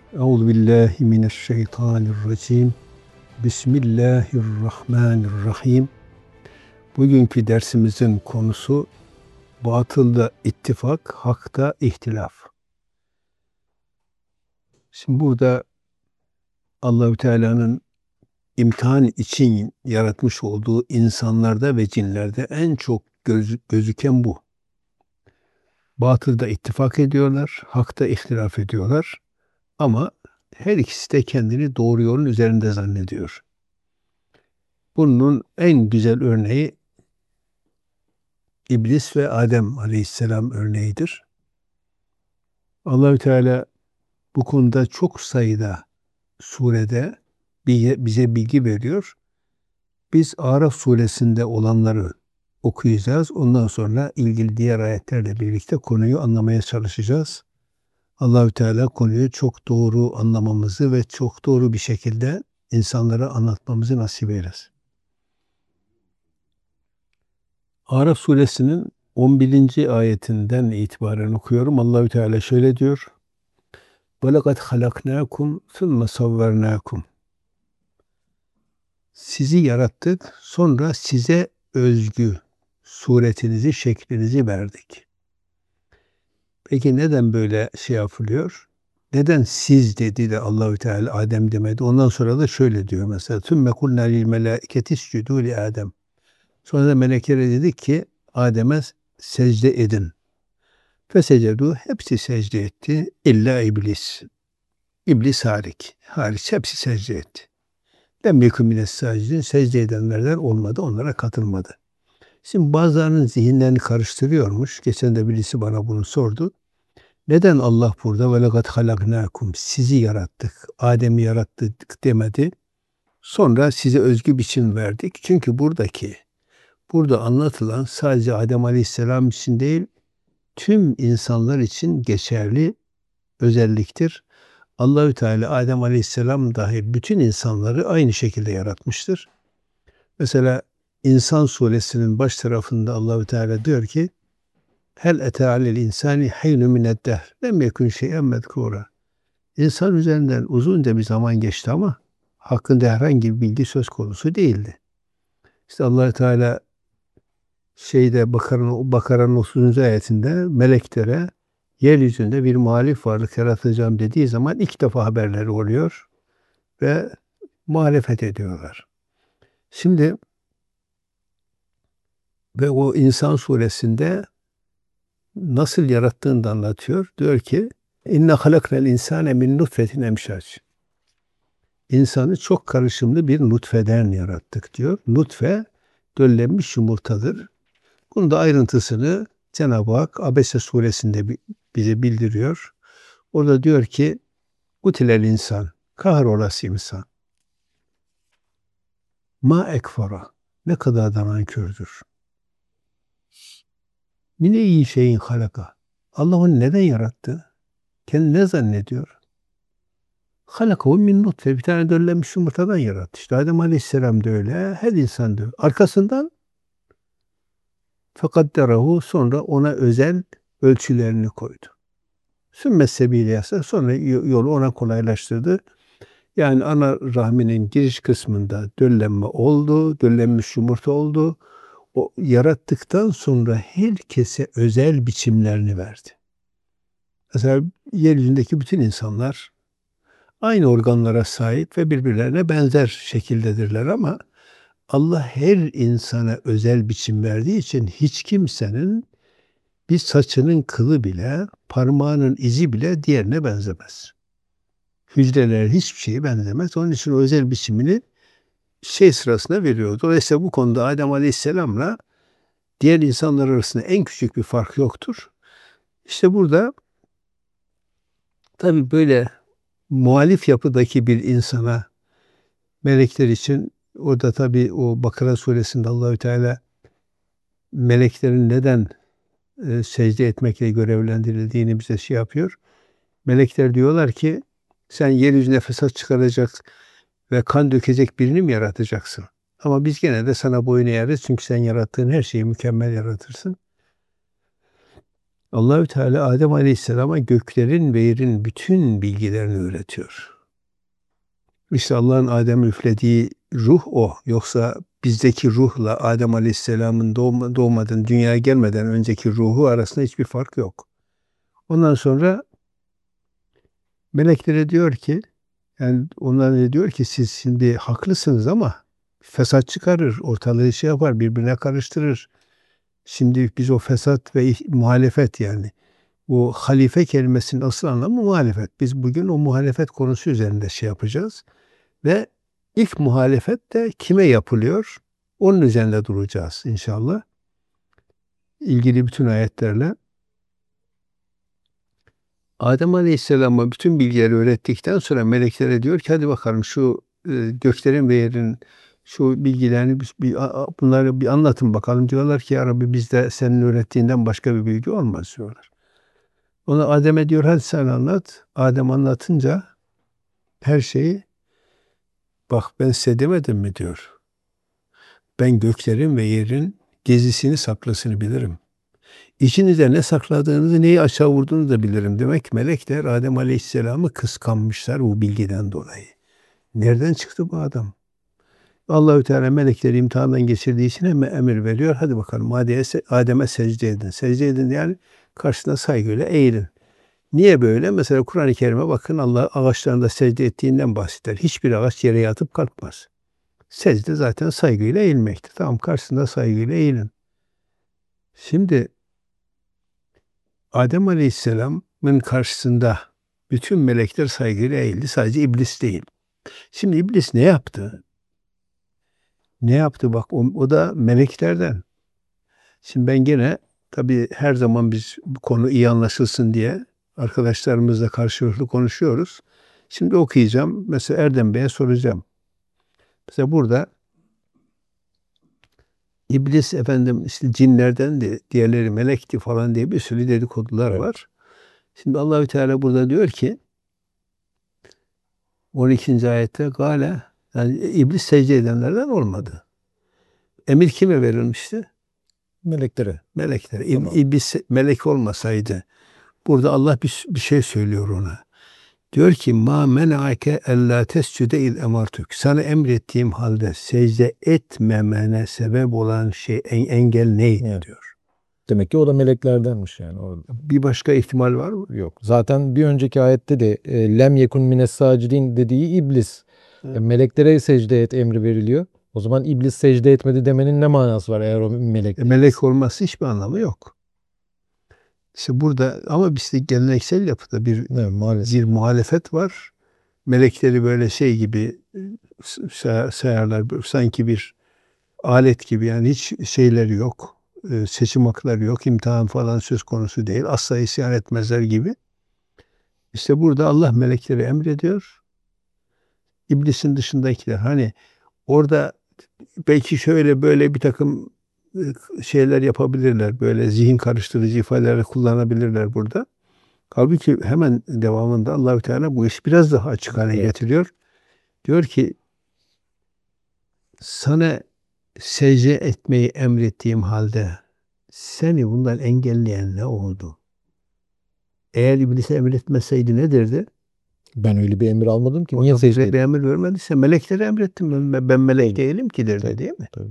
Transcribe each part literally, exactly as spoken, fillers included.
Euzu billahi mineşşeytanirracim. Bismillahirrahmanirrahim. Bugünkü dersimizin konusu batılda ittifak, hakta ihtilaf. Şimdi burada Allahü Teala'nın imtihan için yaratmış olduğu insanlarda ve cinlerde en çok göz, gözüken bu. Batılda ittifak ediyorlar, hakta ihtilaf ediyorlar ama her ikisi de kendini doğru yolun üzerinde zannediyor. Bunun en güzel örneği İblis ve Adem Aleyhisselam örneğidir. Allahü Teala bu konuda çok sayıda surede bize bilgi veriyor. Biz Araf suresinde olanları okuyacağız. Ondan sonra ilgili diğer ayetlerle birlikte konuyu anlamaya çalışacağız. Allahü Teala konuyu çok doğru anlamamızı ve çok doğru bir şekilde insanlara anlatmamızı nasip eylesin. Araf suresinin on birinci ayetinden itibaren okuyorum. Allahü Teala şöyle diyor. وَلَقَدْ خَلَقْنَاكُمْ ثُمَّ صَوَّرْنَاكُمْ Sizi yarattık, sonra size özgü suretinizi, şeklinizi verdik. Peki neden böyle şey yapılıyor? Neden siz dedi de Allahü Teala Adem demedi? Ondan sonra da şöyle diyor mesela. ثُمَّ قُلْنَا لِلْمَلَائِكَةِ اسْجُدُوا لِآدَمَ Sonra da meleklere dedik ki Adem'e secde edin. Fesecedu hepsi secde etti. İlla iblis. İblis hariç. Hariç hepsi secde etti. Lem yekun mines sacidin secde edenlerden olmadı. Onlara katılmadı. Şimdi bazılarının zihinlerini karıştırıyormuş. Geçen de birisi bana bunu sordu. Neden Allah burada ve lekad halaknakum sizi yarattık. Adem'i yarattık demedi. Sonra size özgü biçim verdik. Çünkü buradaki burada anlatılan sadece Adem Aleyhisselam için değil, tüm insanlar için geçerli özelliktir. Allahü Teala Adem Aleyhisselam dahil bütün insanları aynı şekilde yaratmıştır. Mesela İnsan suresinin baş tarafında Allahü Teala diyor ki: "Hel ete alel insani haynun mined-dehr lem yekun şey'en mezkura." İnsan üzerinden uzunca bir zaman geçti ama hakkında herhangi bir bilgi söz konusu değildi. İşte Allahü Teala şeyde Bakara'nın Bakara'nın otuzuncu ayetinde meleklere yeryüzünde bir muhalif varlık yaratacağım dediği zaman ilk defa haberleri oluyor ve muhalefet ediyorlar. Şimdi ve o İnsan suresinde nasıl yarattığını da anlatıyor. Diyor ki İnne halaknel insane min nutfetin emşac. İnsanı çok karışımlı bir nutfeden yarattık diyor. Nutfe döllenmiş yumurtadır. Bunun da ayrıntısını Cenab-ı Hak Abese suresinde bize bildiriyor. Orada diyor ki Kutilel insan, kahrolası insan. Ma ekfara, ne kadar da nankördür. Mine iyi şeyin halaka. Allah onu neden yarattı? Kendini ne zannediyor? Halakahu min nutfe, bir tane döllenmiş yumurtadan yarattı. İşte Adem Aleyhisselam da öyle, her insan da öyle. Arkasından fekadderahu, sonra ona özel ölçülerini koydu. Sümme sebile yasa, sonra yolu ona kolaylaştırdı. Yani ana rahminin giriş kısmında döllenme oldu, döllenmiş yumurta oldu. O yarattıktan sonra herkese özel biçimlerini verdi. Mesela yeryüzündeki bütün insanlar aynı organlara sahip ve birbirlerine benzer şekildedirler ama Allah her insana özel biçim verdiği için hiç kimsenin bir saçının kılı bile, parmağının izi bile diğerine benzemez. Hücreler hiçbir şeye benzemez. Onun için o özel biçimini şey sırasında veriyor. Dolayısıyla bu konuda Adem Aleyhisselam'la diğer insanlar arasında en küçük bir fark yoktur. İşte burada tabii böyle muhalif yapıdaki bir insana melekler için orada tabii o Bakara suresinde Allahü Teala meleklerin neden e, secde etmekle görevlendirildiğini bize şey yapıyor. Melekler diyorlar ki sen yeryüzüne fesat çıkaracak ve kan dökecek birini mi yaratacaksın? Ama biz gene de sana boyun eğeriz çünkü sen yarattığın her şeyi mükemmel yaratırsın. Allahü Teala Adem Aleyhisselam'a göklerin ve yerin bütün bilgilerini öğretiyor. İşte Allah'ın Adem'e üflediği ruh o. Yoksa bizdeki ruhla Adem Aleyhisselam'ın doğma, doğmadan, dünyaya gelmeden önceki ruhu arasında hiçbir fark yok. Ondan sonra meleklere diyor ki, yani onlara diyor ki siz şimdi haklısınız ama fesat çıkarır, ortalığı şey yapar, birbirine karıştırır. Şimdi biz o fesat ve muhalefet, yani bu halife kelimesinin asıl anlamı muhalefet. Biz bugün o muhalefet konusu üzerinde şey yapacağız. Ve ilk muhalefet de kime yapılıyor? Onun üzerinde duracağız inşallah. İlgili bütün ayetlerle. Adem Aleyhisselam'a bütün bilgileri öğrettikten sonra meleklere diyor ki hadi bakalım şu e, göklerin ve yerin şu bilgilerini bir, bir, bunları bir anlatın bakalım. Diyorlar ki ya Rabbi bizde senin öğrettiğinden başka bir bilgi olmaz diyorlar. Ona Adem'e diyor hadi sen anlat. Adem anlatınca her şeyi, bak ben size demedim mi diyor. Ben göklerin ve yerin gezisini saklısını bilirim. İçinizde ne sakladığınızı, neyi aşağı vurduğunuzu da bilirim. Demek melekler Adem Aleyhisselam'ı kıskanmışlar bu bilgiden dolayı. Nereden çıktı bu adam? Allahü Teala melekleri imtihandan geçirdiği için hemen emir veriyor. Hadi bakalım Adem'e secde edin. Secde edin yani karşısına saygıyla eğilin. Niye böyle? Mesela Kur'an-ı Kerim'e bakın, Allah ağaçlarında secde ettiğinden bahseder. Hiçbir ağaç yere yatıp kalkmaz. Secde zaten saygıyla eğilmektir. Tamam, karşısında saygıyla eğilin. Şimdi Adem Aleyhisselam'ın karşısında bütün melekler saygıyla eğildi. Sadece iblis değil. Şimdi iblis ne yaptı? Ne yaptı? Bak o, o da meleklerden. Şimdi ben gene tabii her zaman biz bu konu iyi anlaşılsın diye arkadaşlarımızla karşılıklı konuşuyoruz. Şimdi okuyacağım. Mesela Erdem Bey'e soracağım. Mesela burada İblis efendim işte cinlerden de diğerleri melekti falan diye bir sürü dedikodular Evet. var. Şimdi Allahü Teala burada diyor ki on ikinci ayette gale, yani iblis secde edenlerden olmadı. Emir kime verilmişti? Meleklere. Meleklere. Tamam. İblis melek olmasaydı, burada Allah bir, bir şey söylüyor ona. Diyor ki ma men'ake ella tescude il emartuk. Sana emrettiğim halde secde etmemene sebep olan şey en, engel neydi Evet. diyor. Demek ki o da meleklerdenmiş yani. O, Bir başka ihtimal var mı? yok. Zaten bir önceki ayette de e, lem yekun mines sacidin dediği iblis. Evet. E, meleklere secde et emri veriliyor. O zaman iblis secde etmedi demenin ne manası var eğer o melek E, değilse? melek olması hiçbir anlamı yok. İşte burada ama işte geleneksel yapıda bir Evet, maalesef. bir muhalefet var. Melekleri böyle şey gibi say- sayarlar. Sanki bir alet gibi, yani hiç şeyleri yok. E, Seçim hakları yok. İmtihan falan söz konusu değil. Asla isyan etmezler gibi. İşte burada Allah melekleri emrediyor. İblisin dışındakiler. Hani orada belki şöyle böyle bir takım e, şeyler yapabilirler. Böyle zihin karıştırıcı ifadeler kullanabilirler burada. Halbuki hemen devamında Allahü Teala bu işi biraz daha açık hale Evet. getiriyor. Diyor ki sana secde etmeyi emrettiğim halde seni bundan engelleyen ne oldu? Eğer iblise emretmeseydi ne derdi? Ben öyle bir emir almadım ki. O Niye da secde bize bir ettim? emir vermediyse meleklere emrettim. Ben, ben melek Tabii. değilim ki derdi, Tabii. değil mi? Tabii.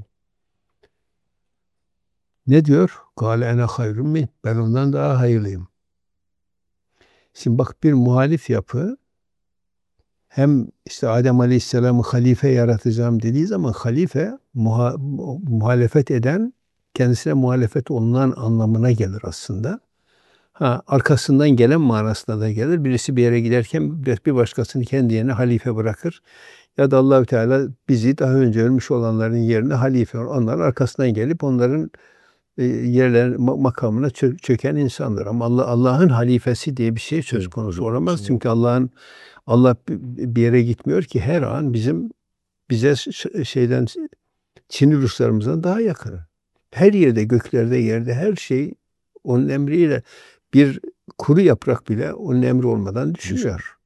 Ne diyor? Kâle ene hayrun min. Ben ondan daha hayırlıyım. Şimdi bak, bir muhalif yapı hem işte Adem Aleyhisselam'ı halife yaratacağım dediği zaman halife muha, muhalefet eden, kendisine muhalefet olunan anlamına gelir aslında. Ha, arkasından gelen manasına da gelir. Birisi bir yere giderken bir başkasını kendi yerine halife bırakır. Ya da Allahü Teala bizi daha önce ölmüş olanların yerine halife, onların arkasından gelip onların e, yerler makamına çö- çöken insandır. Ama Allah Allah'ın halifesi diye bir şey söz Tabii. konusu olamaz. Şimdi Çünkü Allah'ın Allah bir yere gitmiyor ki, her an bizim bize şeyden, Çin Ruslarımızdan daha yakın. Her yerde, göklerde, yerde her şey onun emriyle, bir kuru yaprak bile onun emri olmadan düşmüyor.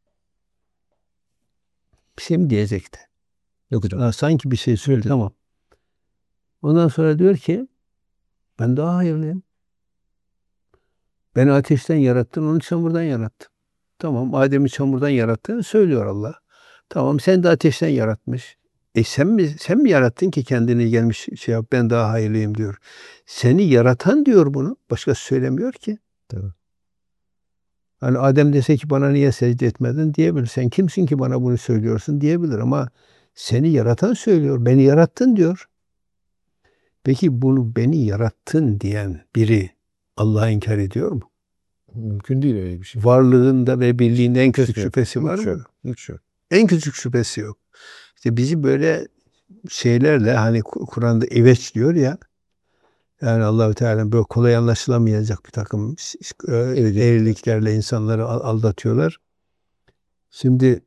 Bir şey mi diyecekti? yok hocam. Ha, sanki bir şey söyledi, tamam. Ondan sonra diyor ki ben daha hayırlıyım. Beni ateşten yarattın, onu çamurdan yarattın. Tamam, Adem'i çamurdan yarattığını söylüyor Allah. Tamam, sen de ateşten yaratmış. E sen mi sen mi yarattın ki kendini gelmiş şey yap, ben daha hayırlıyım diyor. Seni yaratan diyor bunu. Başkası söylemiyor ki. Tabii. Hani Adem dese ki bana niye secde etmedin diyebilir. Sen kimsin ki bana bunu söylüyorsun diyebilir ama seni yaratan söylüyor. Beni yarattın diyor. Peki bunu beni yarattın diyen biri Allah'ı inkar ediyor mu? Mümkün değil öyle bir şey. Varlığında ve birliğinde en küçük şüphesi var Hiç mı? yok. Hiç yok. En küçük şüphesi yok. İşte bizi böyle şeylerle hani Kur'an'da eveç diyor ya, yani Allahü Teala böyle kolay anlaşılamayacak bir takım eğriliklerle insanları aldatıyorlar. Şimdi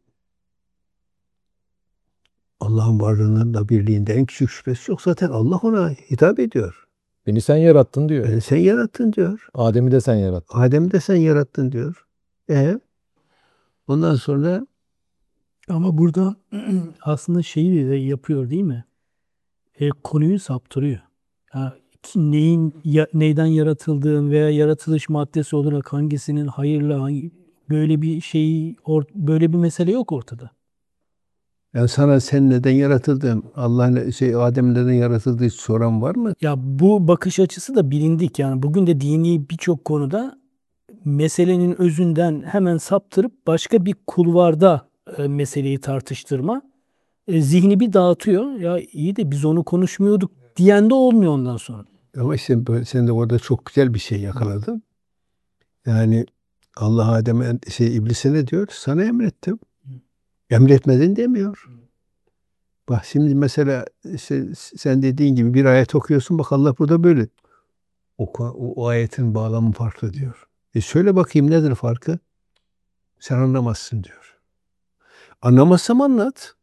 Allah'ın varlığının da birliğinde en küçük şüphesi yok. Zaten Allah ona hitap ediyor. Beni sen yarattın diyor. Beni sen yarattın diyor. Adem'i de sen yarattın. Adem'i de sen yarattın diyor. E ondan sonra Ama burada aslında şeyi de yapıyor değil mi? E, konuyu saptırıyor. Ya, ki neyin ya- neyden yaratıldığın veya yaratılış maddesi olarak hangisinin hayırlı hangi, böyle bir şey or- böyle bir mesele yok ortada. yani sana sen neden yaratıldın? Allah'ın şey Adem neden yaratıldığı hiç soran var mı? Ya bu bakış açısı da bilindik yani bugün de dini birçok konuda meselenin özünden hemen saptırıp başka bir kulvarda e, meseleyi tartıştırma e, zihni bir dağıtıyor. Ya iyi de biz onu konuşmuyorduk diyen de olmuyor ondan sonra. Ama işte böyle, sen de orada çok güzel bir şey yakaladın. Yani Allah Adem'e şey iblise ne diyor? Sana emrettim. Emretmedin demiyor. Bak şimdi mesela işte sen dediğin gibi bir ayet okuyorsun, bak Allah burada böyle. O, o, o ayetin bağlamı farklı diyor. E söyle bakayım nedir farkı? Sen anlamazsın diyor. Anlamazsam anlat.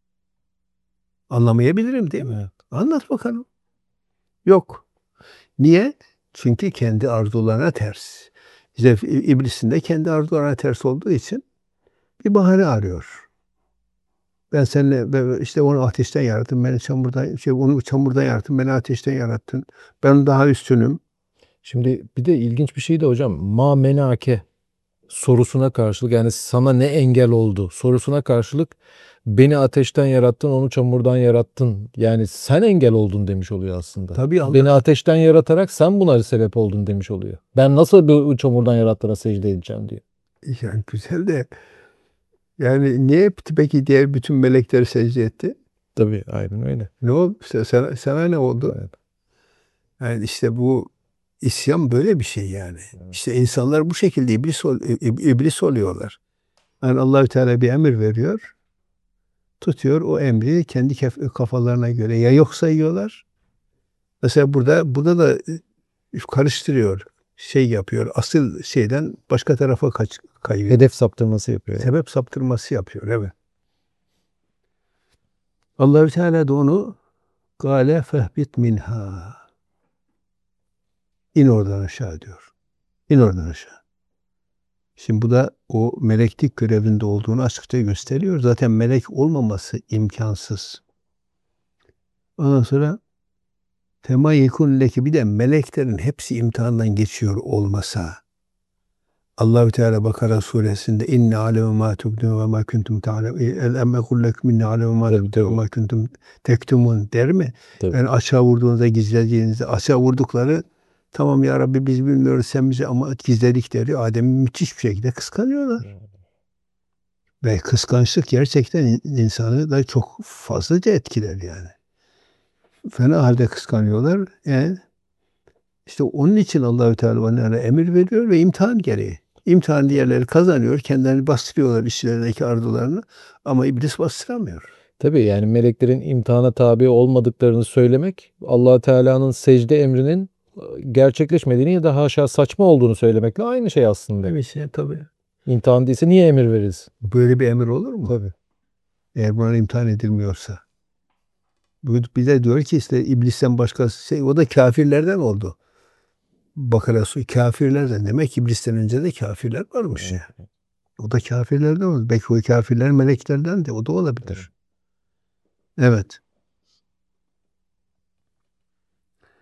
Anlamayabilirim değil mi? Evet. Anlat bakalım. Yok. Niye? Çünkü kendi arzularına ters. İşte iblisin de kendi arzularına ters olduğu için bir bahane arıyor. Ben seninle işte onu ateşten yarattım. Beni çamurdan şey onu çamurdan yarattım. Beni ateşten yarattın. Ben daha üstünüm. Şimdi bir de ilginç bir şey de hocam. Ma menake sorusuna karşılık, yani sana ne engel oldu sorusuna karşılık beni ateşten yarattın, onu çamurdan yarattın. Yani sen engel oldun demiş oluyor aslında. Tabii Allah. Beni ateşten yaratarak sen buna sebep oldun demiş oluyor. Ben nasıl bu çamurdan yarattığına secde edeceğim diyor. Yani güzel de yani niye peki diğer bütün melekleri secde etti? Tabii aynen öyle. Ne oldu? Sana, sana ne oldu? Evet. Yani işte bu isyan böyle bir şey yani. Evet. İşte insanlar bu şekilde iblis, ol, iblis oluyorlar. Yani Allahü Teala bir emir veriyor. Tutuyor o emri kendi kafalarına göre ya yok sayıyorlar. Mesela burada burada da karıştırıyor. Şey yapıyor. Asıl şeyden başka tarafa kaç, kayıyor. Hedef saptırması yapıyor. Yani. Sebep saptırması yapıyor. Evet. Allahü Teala da onu gale fehbit minha. İn oradan aşağı diyor. İn oradan aşağı. Şimdi bu da o meleklik görevinde olduğunu açıkça gösteriyor. Zaten melek olmaması imkansız. Ondan sonra Fema yekun leki, bir de meleklerin hepsi imtihandan geçiyor olmasa. Allahü Teala Bakara suresinde inne aleme ma tubdun ve ma kuntum ta'lemun el emme kullekum inne aleme ma tubdun ve ma kuntum tektumun der mi? Tabii. Yani aşağı vurduğunuzda gizlediğinizde aşağı vurdukları tamam ya Rabbi biz bilmiyoruz sen bize ama gizledikleri Adem'i müthiş bir şekilde kıskanıyorlar. Hmm. Ve kıskançlık gerçekten insanı da çok fazlaca etkiler yani. Fena halde kıskanıyorlar. Yani işte onun için Allahü Teala onlara emir veriyor ve imtihan gereği. İmtihan diğerleri kazanıyor, kendilerini bastırıyorlar işlerindeki arzularını ama iblis bastıramıyor. Tabii yani meleklerin imtihana tabi olmadıklarını söylemek, Allah Teala'nın secde emrinin gerçekleşmediğini ya da haşa saçma olduğunu söylemekle aynı şey aslında. Evet şey tabii. İmtihan değilse niye emir veririz? Böyle bir emir olur mu? Tabii. Eğer buna imtihan edilmiyorsa. Bize diyor ki işte iblisten başkası şey, o da kafirlerden oldu. Bakara su kafirlerden. Demek ki iblisten önce de kafirler varmış ya. Yani. O da kafirlerden oldu. Belki o kafirler meleklerden de o da olabilir. Evet.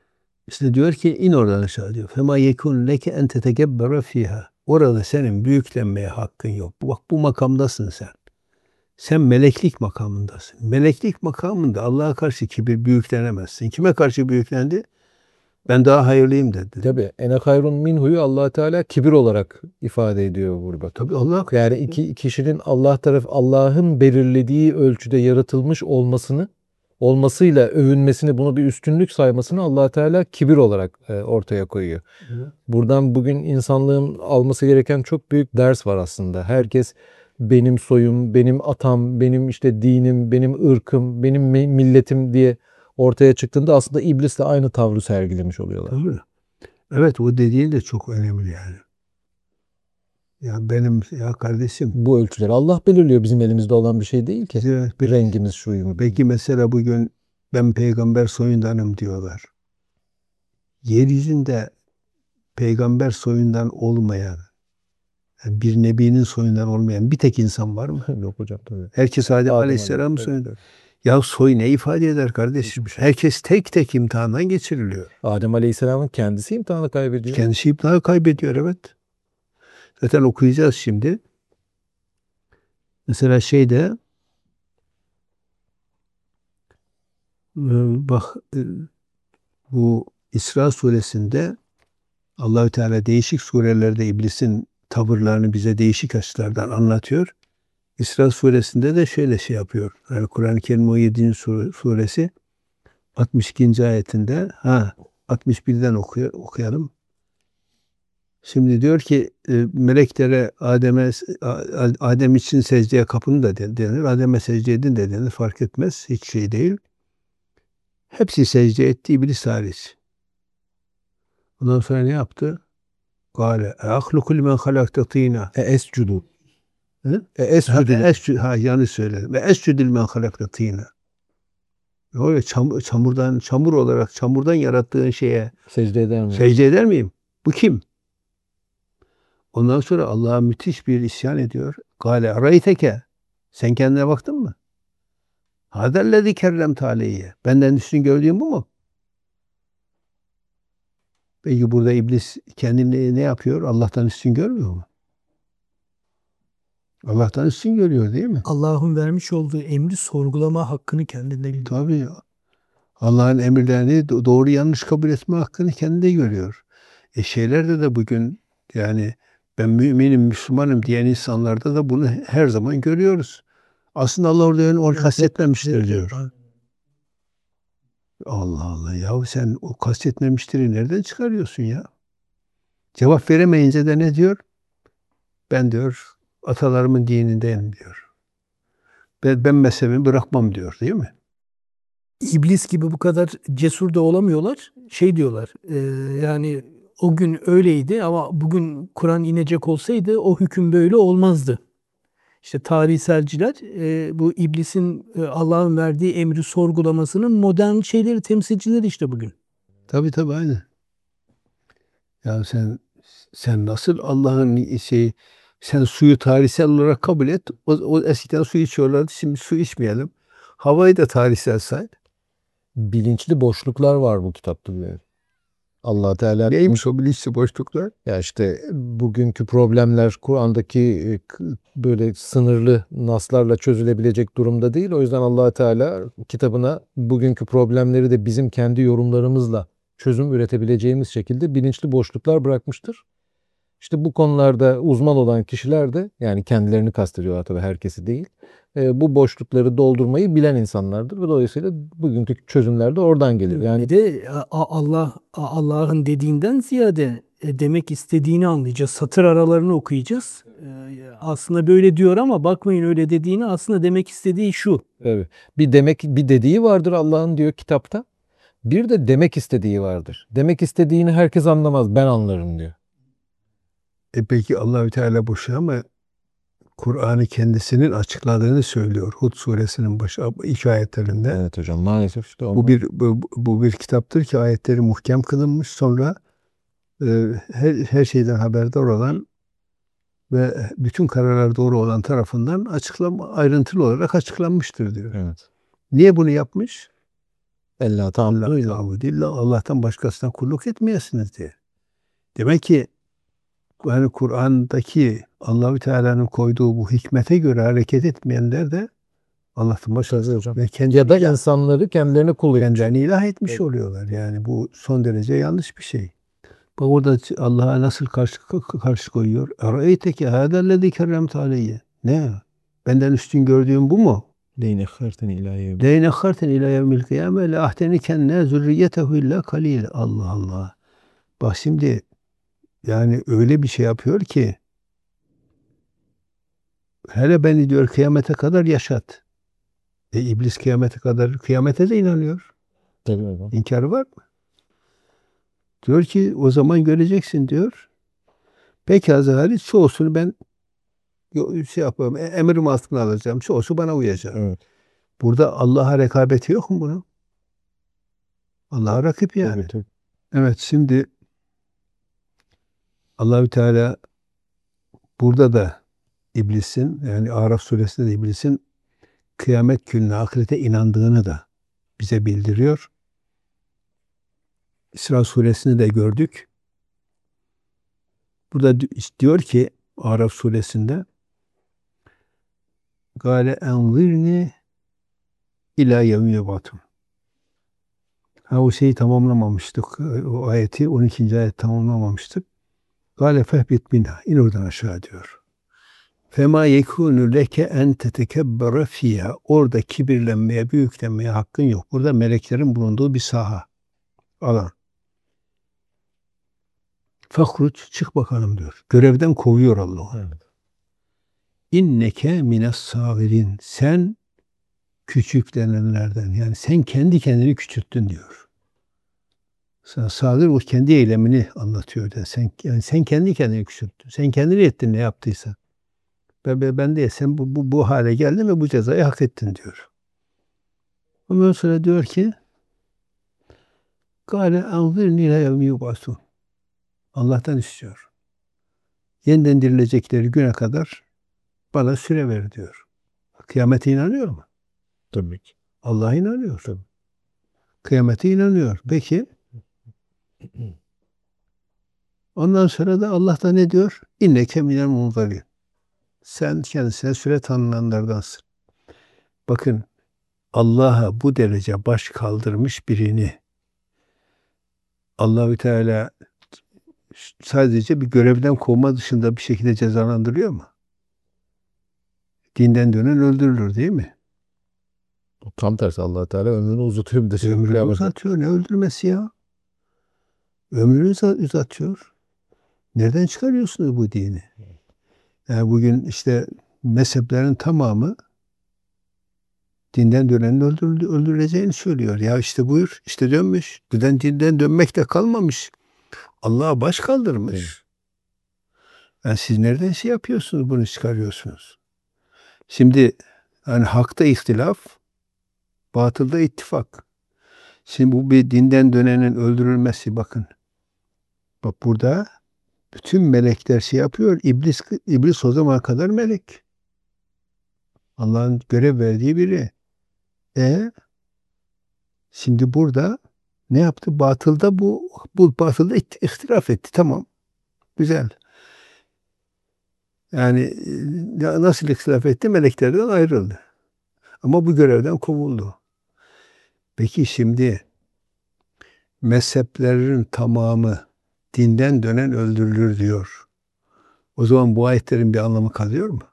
İşte diyor ki in oradan aşağı diyor. Fema yekun leke en tetekebbere fiha. Orada senin büyüklenmeye hakkın yok. Bak bu makamdasın sen. Sen meleklik makamındasın. Meleklik makamında Allah'a karşı kibir büyüklenemezsin. Kime karşı büyüklendi? Ben daha hayırlıyım dedi. Tabii ene hayrun minhu'yu Allah Teala kibir olarak ifade ediyor burada. Tabii Allah Yani iki kişinin Allah taraf Allah'ın belirlediği ölçüde yaratılmış olmasını olmasıyla övünmesini, bunu bir üstünlük saymasını Allah Teala kibir olarak e, ortaya koyuyor. Evet. Buradan bugün insanlığın alması gereken çok büyük ders var aslında. Herkes benim soyum, benim atam, benim işte dinim, benim ırkım, benim milletim diye ortaya çıktığında aslında iblisle aynı tavrı sergilemiş oluyorlar. Tabii. Evet, o dediğin de çok önemli yani. Ya benim ya kardeşim. Bu ölçüleri Allah belirliyor, bizim elimizde olan bir şey değil ki. Evet, peki, rengimiz şuyum. Peki mesela bugün ben peygamber soyundanım diyorlar. Yeryüzünde peygamber soyundan olmayan, yani bir nebinin soyundan olmayan bir tek insan var mı? Yok hocam tabii. Herkes Adem, Adem Aleyhisselam Aleyhisselam. soyundan. Ya soy ne ifade eder kardeşim? Herkes tek tek imtihandan geçiriliyor. Adem Aleyhisselam'ın kendisi imtihanı kaybediyor. Kendisi imtihanı kaybediyor, evet. Zaten okuyacağız şimdi. Mesela şeyde bak bu İsra suresinde Allahü Teala değişik surelerde iblisin tavırlarını bize değişik açılardan anlatıyor. İsra suresinde de şöyle şey yapıyor. Yani Kur'an-ı Kerim on yedinci suresi altmış ikinci ayetinde, ha altmış birden okuyor, okuyalım. Şimdi diyor ki meleklere Adem'e Adem için secdeye kapın da denir. Adem'e secde edin de denir. Fark etmez. Hiç şey değil. Hepsi secde etti, iblis hariç. Ondan sonra ne yaptı? Kâle e'ahlukul men halakte tîna. E escudu. E escudil. Ha yanlış söyledim. Ve escudil men halakte tîna. Öyle çamur, çamurdan, çamur olarak çamurdan yarattığın şeye secde eder miyim? Secde eder miyim? Bu kim? Ondan sonra Allah'a müthiş bir isyan ediyor. Kâle arayteke. Sen kendine baktın mı? Hadellezî kerremte aleyye. Benden üstün gördüğün bu mu? Peki burada iblis kendini ne yapıyor? Allah'tan üstün görmüyor mu? Allah'tan üstün görüyor değil mi? Allah'ın vermiş olduğu emri sorgulama hakkını kendinde biliyor. Tabii. Allah'ın emirlerini doğru yanlış kabul etme hakkını kendinde görüyor. E şeylerde de bugün yani ben müminim, Müslümanım diyen insanlarda da bunu her zaman görüyoruz. Aslında Allah orada yani onu kastetmemiştir diyor. Allah Allah, yahu sen o kastetmemiştiri nereden çıkarıyorsun ya? Cevap veremeyince de ne diyor? Ben diyor atalarımın dinindeyim diyor. Ben, ben mezhebimi bırakmam diyor, değil mi? İblis gibi bu kadar cesur da olamıyorlar. Şey diyorlar e, yani o gün öyleydi ama bugün Kur'an inecek olsaydı o hüküm böyle olmazdı. İşte tarihselciler e, bu iblisin e, Allah'ın verdiği emri sorgulamasının modern şeyleri, temsilcileri işte bugün. Tabii tabii aynı. Ya sen sen nasıl Allah'ın şey sen suyu tarihsel olarak kabul et. O, o eskiden su içiyorlardı. Şimdi su içmeyelim. Havayı da tarihsel say. Bilinçli boşluklar var bu kitapta bile. Allah Teala neymiş o bilinçli boşluklar? Ya işte bugünkü problemler Kur'an'daki böyle sınırlı naslarla çözülebilecek durumda değil. O yüzden Allah Teala kitabına bugünkü problemleri de bizim kendi yorumlarımızla çözüm üretebileceğimiz şekilde bilinçli boşluklar bırakmıştır. İşte bu konularda uzman olan kişiler de, yani kendilerini kastediyorlar tabii, herkesi değil, bu boşlukları doldurmayı bilen insanlardır ve dolayısıyla bugünkü çözümler de oradan gelir. Yani bir de Allah Allah'ın dediğinden ziyade demek istediğini anlayacağız. Satır aralarını okuyacağız. Aslında böyle diyor ama bakmayın öyle dediğini, aslında demek istediği şu. Evet. Bir demek bir dediği vardır Allah'ın diyor kitapta. Bir de demek istediği vardır. Demek istediğini herkes anlamaz. Ben anlarım diyor. E peki Allahü Teala bu şey ama Kur'an'ı kendisinin açıkladığını söylüyor. Hud suresinin başı ilk ayetlerinde. Evet hocam, maalesef işte bu bir bu, bu bir kitaptır ki ayetleri muhkem kılınmış, sonra e, her, her şeyden haberdar olan ve bütün kararlar doğru olan tarafından açıklam ayrıntılı olarak açıklanmıştır diyor. Evet. Niye bunu yapmış? Ella tamam. Allah ta'budillah, Allah'tan başkasına kulluk etmeyesiniz diye. Demek ki yani Kur'an'daki Allahü Teala'nın koyduğu bu hikmete göre hareket etmeyenler de Allah'tan başkası hocam. ve kendi Ya da insanları kendilerine kul edecek. kendilerini ilah etmiş Evet. oluyorlar. Yani bu son derece yanlış bir şey. Bak orada Allah'a nasıl karşı karşı koyuyor? Arayteki hâdellezî kerremte aleyye. Ne? Benden üstün gördüğün bu mu? Leyn ekharteni ilâ yevm. Leyn ekharteni ilâ yevmil kıyâme le ahtenikenne zürriyetehu illâ kalîl. Allah Allah. Bak şimdi yani öyle bir şey yapıyor ki hele beni diyor kıyamete kadar yaşat. E iblis kıyamete kadar kıyamete de inanıyor. Tabii hocam. İnkarı var mı? Diyor ki o zaman göreceksin diyor. Peki hariç çoğusunu ben şey yapıyorum. Emrim altına alacağım. Çoğusu bana uyacak. Evet. Burada Allah'a rekabeti yok mu bunun? Allah'a rakip yani. Tabii, tabii. Evet, şimdi Allahü Teala burada da iblisin, yani Araf suresinde de iblisin kıyamet gününe, ahirete inandığını da bize bildiriyor. İsra suresini de gördük. Burada diyor ki Araf suresinde Gale enzirni ila yevmi yub'atun. Ha o şeyi tamamlamamıştık. O ayeti on ikinci ayet tamamlamamıştık. Gale fehbit minha. İn oradan aşağı diyor. Fema yekunu leke en tetekebbere fiha. Orada kibirlenmeye, büyüklenmeye hakkın yok. Burada meleklerin bulunduğu bir saha. Alan. Fahruç, çık bakalım diyor. Görevden kovuyor Allah. Evet. İnneke mines sagirin. Sen küçüklenenlerden. Yani sen kendi kendini küçülttün diyor. Sen sagir o kendi eylemini anlatıyor. Yani sen, yani sen kendi kendini küçülttün. Sen kendini ettin ne yaptıysa. Ben, ben değil. Sen bu, bu, bu hale geldin ve bu cezayı hak ettin diyor. Ondan sonra diyor ki Gâle anzirni ilâ yevmi yub'asûn. Allah'tan istiyor. Yeniden dirilecekleri güne kadar bana süre ver diyor. Kıyamete inanıyor mu? Tabii ki. Allah'a inanıyor. Tabii. Kıyamete inanıyor. Peki ondan sonra da Allah da ne diyor? İnneke minel munzalin. Sen kendisine süre tanınanlardansın. Bakın Allah'a bu derece baş kaldırmış birini Allahü Teala sadece bir görevden kovma dışında bir şekilde cezalandırıyor mu? Dinden dönen öldürülür değil mi? Tam tersi Allah Teala ömrünü uzatıyor bir de. Şey, Ömrünü kıyamet. uzatıyor. Ne öldürmesi ya? Ömrünü uzatıyor. Nereden çıkarıyorsunuz bu dini? Yani bugün işte mezheplerin tamamı dinden dönenin öldürüldü, öldürüleceğini söylüyor. Ya işte buyur, işte dönmüş. Dünden dinden dönmek de kalmamış. Allah'a baş kaldırmış. Evet. Yani siz nereden şey yapıyorsunuz, bunu çıkarıyorsunuz? Şimdi yani hakta ihtilaf, batılda ittifak. Şimdi bu bir dinden dönenin öldürülmesi bakın. Bak burada bütün melekler şey yapıyor. İblis, iblis o zamana kadar melek. Allah'ın görev verdiği biri. E şimdi burada ne yaptı? Batılda bu, bu batılda ihtilaf etti. Tamam. Güzel. Yani nasıl ihtilaf etti? Meleklerden ayrıldı. Ama bu görevden kovuldu. Peki şimdi mezheplerin tamamı dinden dönen öldürülür diyor. O zaman bu ayetlerin bir anlamı kalıyor mu?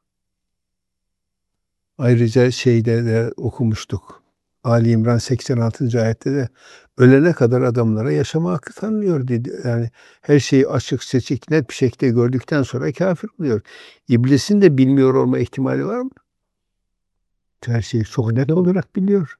Ayrıca şeyde de okumuştuk. Ali İmran seksen altıncı ayette de ölene kadar adamlara yaşama hakkı tanınıyor dedi. Yani her şeyi açık, seçik, net bir şekilde gördükten sonra kafir oluyor. İblisin de bilmiyor olma ihtimali var mı? Her şeyi çok net olarak biliyor.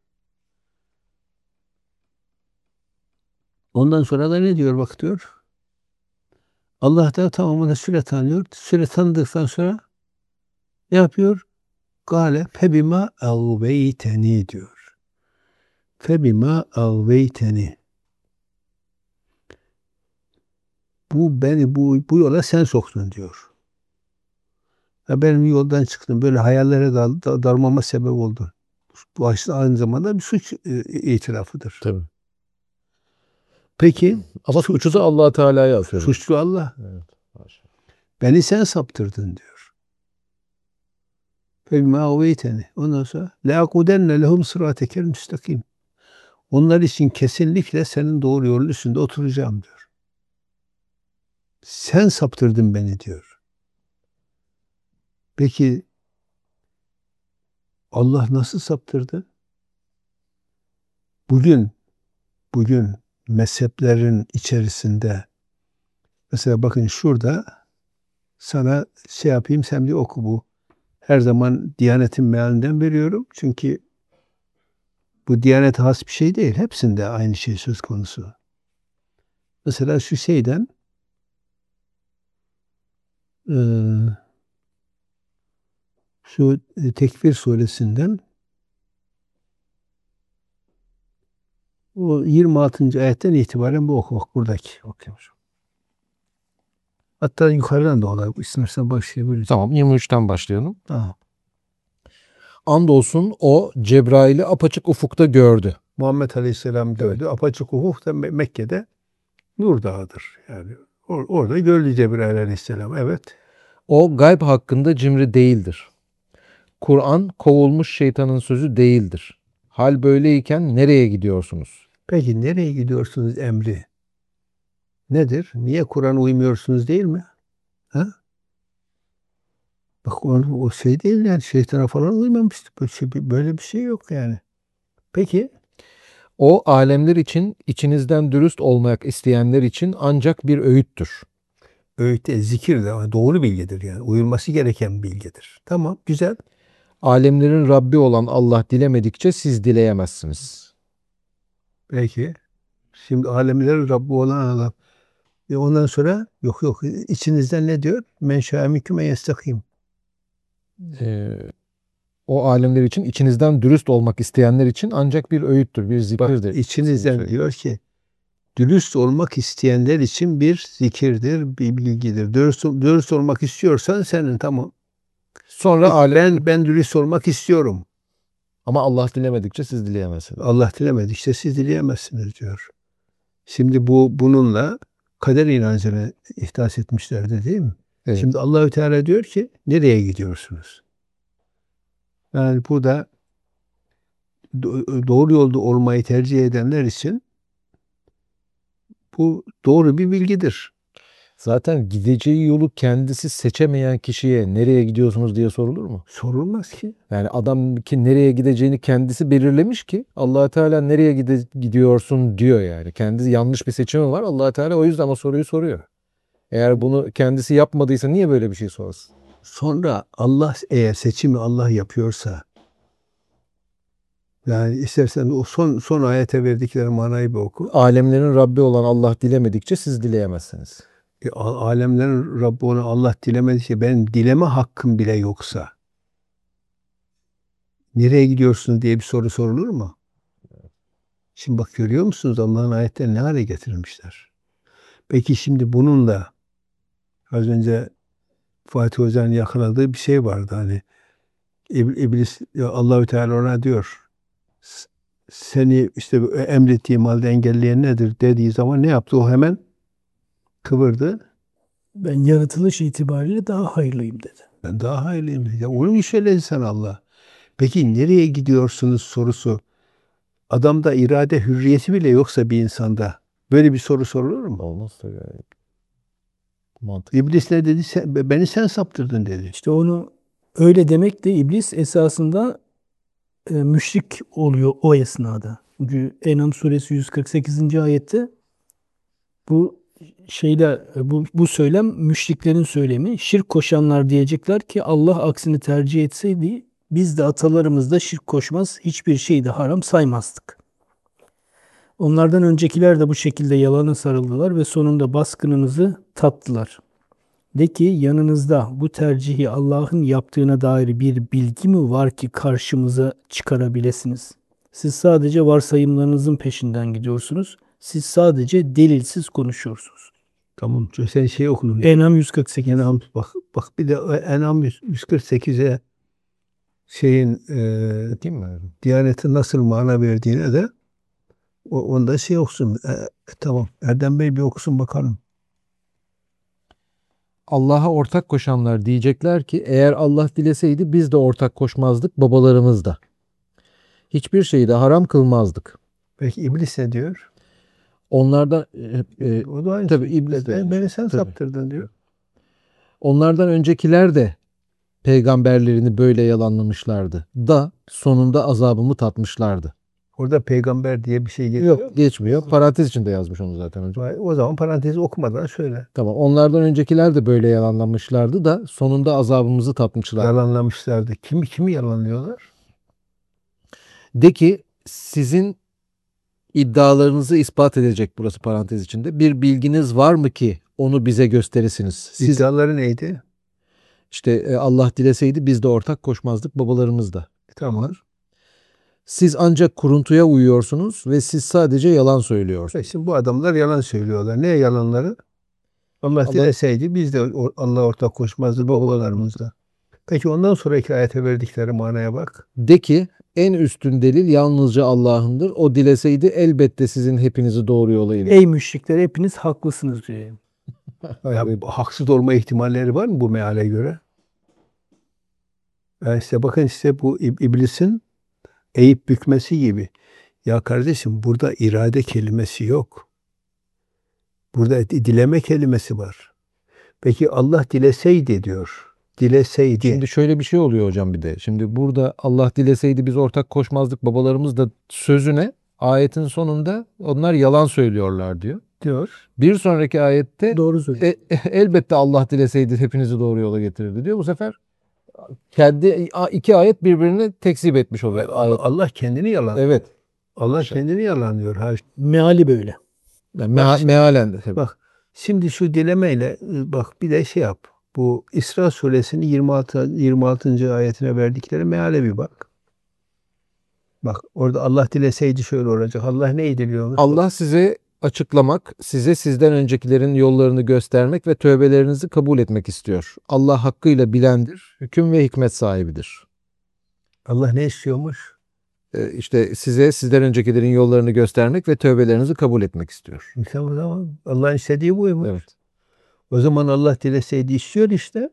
Ondan sonra da ne diyor bak diyor. Allah da tamamına süre tanıyor. Süre tanıdıktan sonra ne yapıyor? Gale febima avveyteni diyor. Febima avveyteni. Bu beni bu, bu yola sen soktun diyor. Ya benim yoldan çıktım. Böyle hayallere dal, dal, dalmama sebep oldun. Bu aslında aynı zamanda bir suç e, itirafıdır. Tabii. Peki Ama su- suçu da Allah Teala'ya atıyor. suçlu Allah. Evet. Maşallah. Beni sen saptırdın diyor. فَبِمَا اُوَيْتَنِ Ondan sonra لَاقُدَنَّ لَهُمْ صِرَاتَكَ الْمُسْتَقِيمِ Onlar için kesinlikle senin doğru yolun üstünde oturacağım diyor. Sen saptırdın beni diyor. Peki Allah nasıl saptırdı? Bugün bugün mezheplerin içerisinde mesela bakın şurada sana şey yapayım sen bir oku bu. Her zaman Diyanet'in mealinden veriyorum. Çünkü bu Diyanet'e has bir şey değil. Hepsinde aynı şey söz konusu. Mesela şu şeyden e, şu Tekvir suresinden o yirmi altıncı ayetten itibaren bu oku. Bak buradaki. Okuymuş. Hatta yukarıdan da olay. İstersen başlayabiliriz. Tamam, yirmi üçten başlayalım. Tamam. Andolsun o Cebrail'i apaçık ufukta gördü. Muhammed Aleyhisselam gördü. Apaçık ufuk da Me- Mekke'de Nur Dağı'dır. Yani or- orada gördü Cebrail Aleyhisselam. Evet. O gayb hakkında cimri değildir. Kur'an kovulmuş şeytanın sözü değildir. Hal böyleyken nereye gidiyorsunuz? Peki nereye gidiyorsunuz emri? Nedir? Niye Kur'an'a uymuyorsunuz değil mi? Ha? Bak o, o şey değil yani şeytana falan uymamıştı. Böyle, şey, böyle bir şey yok yani. Peki O alemler için içinizden dürüst olmak isteyenler için ancak bir öğüttür. öğütte zikir de doğru bilgidir yani. Uyulması gereken bilgidir. Tamam güzel. Alemlerin Rabbi olan Allah dilemedikçe siz dileyemezsiniz. Peki. Şimdi alemlerin Rabbi olan Allah. E ondan sonra yok yok içinizden ne diyor? Men şâ minkum en yestakim. Ee, o alemler için içinizden dürüst olmak isteyenler için ancak bir öğüttür, bir Bak zikirdir. içinizden Şey. diyor ki dürüst olmak isteyenler için bir zikirdir, bir bilgidir. Dürüst, dürüst olmak istiyorsan senin tamam. Sonra Peki, alem... ben ben dürüst olmak istiyorum. Ama Allah dilemedikçe siz dileyemezsiniz. Allah dilemedi işte siz dileyemezsiniz diyor. Şimdi bu bununla kader inancını ihdas etmişlerdi değil mi? Evet. Şimdi Allahü Teala diyor ki nereye gidiyorsunuz? Yani burada do- doğru yolda olmayı tercih edenler için bu doğru bir bilgidir. Zaten gideceği yolu kendisi seçemeyen kişiye nereye gidiyorsunuz diye sorulur mu? Sorulmaz ki. Yani adam ki nereye gideceğini kendisi belirlemiş ki Allah Teala nereye gide- gidiyorsun diyor yani. Kendisi yanlış bir seçimi var. Allah Teala o yüzden o soruyu soruyor. Eğer bunu kendisi yapmadıysa niye böyle bir şey sorsın? Sonra Allah eğer seçimi Allah yapıyorsa yani istersen o son son ayete verdikleri manayı bir oku. Alemlerin Rabbi olan Allah dilemedikçe siz dileyemezsiniz. E, a- alemlerin Rabbi olan Allah dilemediyse benim dileme hakkım bile yoksa nereye gidiyorsunuz diye bir soru sorulur mu? Şimdi bak görüyor musunuz Allah'ın ayetlerini ne hale getirmişler. Peki şimdi bununla az önce Fatih Hoca'nın yakaladığı bir şey vardı hani İb- İblis Allahü Teala ona diyor "S- seni işte emrettiğim halde engelleyen nedir dediği zaman ne yaptı? O hemen kıvırdı. Ben yaratılış itibariyle daha hayırlıyım dedi. Ben daha hayırlıyım dedi. Ya onu mu söyledi sana Allah? Peki nereye gidiyorsunuz sorusu. Adamda irade hürriyeti bile yoksa bir insanda böyle bir soru sorulur mu? Olmaz tabii. Mantık. İblis ne dedi? Sen, beni sen saptırdın dedi. İşte onu öyle demek de iblis esasında e, müşrik oluyor o esnada. Çünkü En'am suresi yüz kırk sekizinci ayette bu şeyler bu, bu söylem müşriklerin söylemi. Şirk koşanlar diyecekler ki Allah aksini tercih etseydi biz de atalarımız da şirk koşmaz, hiçbir şeyi de haram saymazdık. Onlardan öncekiler de bu şekilde yalana sarıldılar ve sonunda baskınınızı tattılar. De ki yanınızda bu tercihi Allah'ın yaptığına dair bir bilgi mi var ki karşımıza çıkarabilirsiniz? Siz sadece varsayımlarınızın peşinden gidiyorsunuz. Siz sadece delilsiz konuşuyorsunuz. Tamam. Sen şey okudun. En'am yüz kırk sekiz. En'am bak bak bir de En'am yüz kırk sekize şeyin e, Değil mi? Diyanet'in nasıl mana verdiğine de o, onda şey okusun. E, tamam. Erdem Bey bir okusun bakalım. Allah'a ortak koşanlar diyecekler ki eğer Allah dileseydi biz de ortak koşmazdık, babalarımız da. Hiçbir şeyi de haram kılmazdık. Peki iblis ne diyor? Onlardan e, e, O da aynı tabii şey. iblis de Ben, aynı beni şey. sen Tabii. saptırdın diyor. Onlardan öncekiler de peygamberlerini böyle yalanlamışlardı. Da sonunda azabımı tatmışlardı. Orada peygamber diye bir şey geçiyor. Yok, geçmiyor. Parantez içinde yazmış onu zaten hocam. Vay, o zaman parantezi okumadan söyle. Tamam. Onlardan öncekiler de böyle yalanlamışlardı da sonunda azabımızı tatmışlar. Yalanlamışlardı. Kimi kimi yalanlıyorlar? De ki sizin iddialarınızı ispat edecek, burası parantez içinde, bir bilginiz var mı ki onu bize gösterirsiniz? Siz İddiaları neydi? işte e, Allah dileseydi biz de ortak koşmazdık, babalarımız da. Tamam. Siz ancak kuruntuya uyuyorsunuz ve siz sadece yalan söylüyorsunuz. Şimdi bu adamlar yalan söylüyorlar. Ne yalanları? Allah, Allah- dileseydi biz de o- Allah'a ortak koşmazdı babalarımızda. Peki ondan sonraki ayete verdikleri manaya bak. De ki en üstün delil yalnızca Allah'ındır. O dileseydi elbette sizin hepinizi doğru yola iletir. Ey müşrikler hepiniz haklısınız diyor. Ya, haksız olma ihtimalleri var mı bu meale göre? Yani işte bakın işte bu ib- iblisin eğip bükmesi gibi. Ya kardeşim burada irade kelimesi yok. Burada dileme kelimesi var. Peki Allah dileseydi diyor. Dileseydi. Şimdi şöyle bir şey oluyor hocam bir de. Şimdi burada Allah dileseydi biz ortak koşmazdık, babalarımız da sözüne ayetin sonunda onlar yalan söylüyorlar diyor. diyor. Bir sonraki ayette Doğru söylüyor. e, elbette Allah dileseydi hepinizi doğru yola getirirdi diyor. Bu sefer kendi iki ayet birbirini tekzip etmiş oluyor. Allah, Allah kendini yalan. Evet. Allah Şey- kendini yalanlıyor. Ha, Meali böyle. Yani meha- mealen de tabii. bak şimdi şu dilemeyle bak bir de şey yap. Bu İsra suresinin yirmi altı yirmi altıncı ayetine verdikleri meale bir bak. Bak orada Allah dileseydi şöyle olacak. Allah neyi diliyormuş? Allah size açıklamak, size sizden öncekilerin yollarını göstermek ve tövbelerinizi kabul etmek istiyor. Allah hakkıyla bilendir, hüküm ve hikmet sahibidir. Allah ne istiyormuş? Ee, işte size sizden öncekilerin yollarını göstermek ve tövbelerinizi kabul etmek istiyor. İşte o zaman Allah'ın istediği buymuş. Evet. O zaman Allah dileseydi istiyor işte.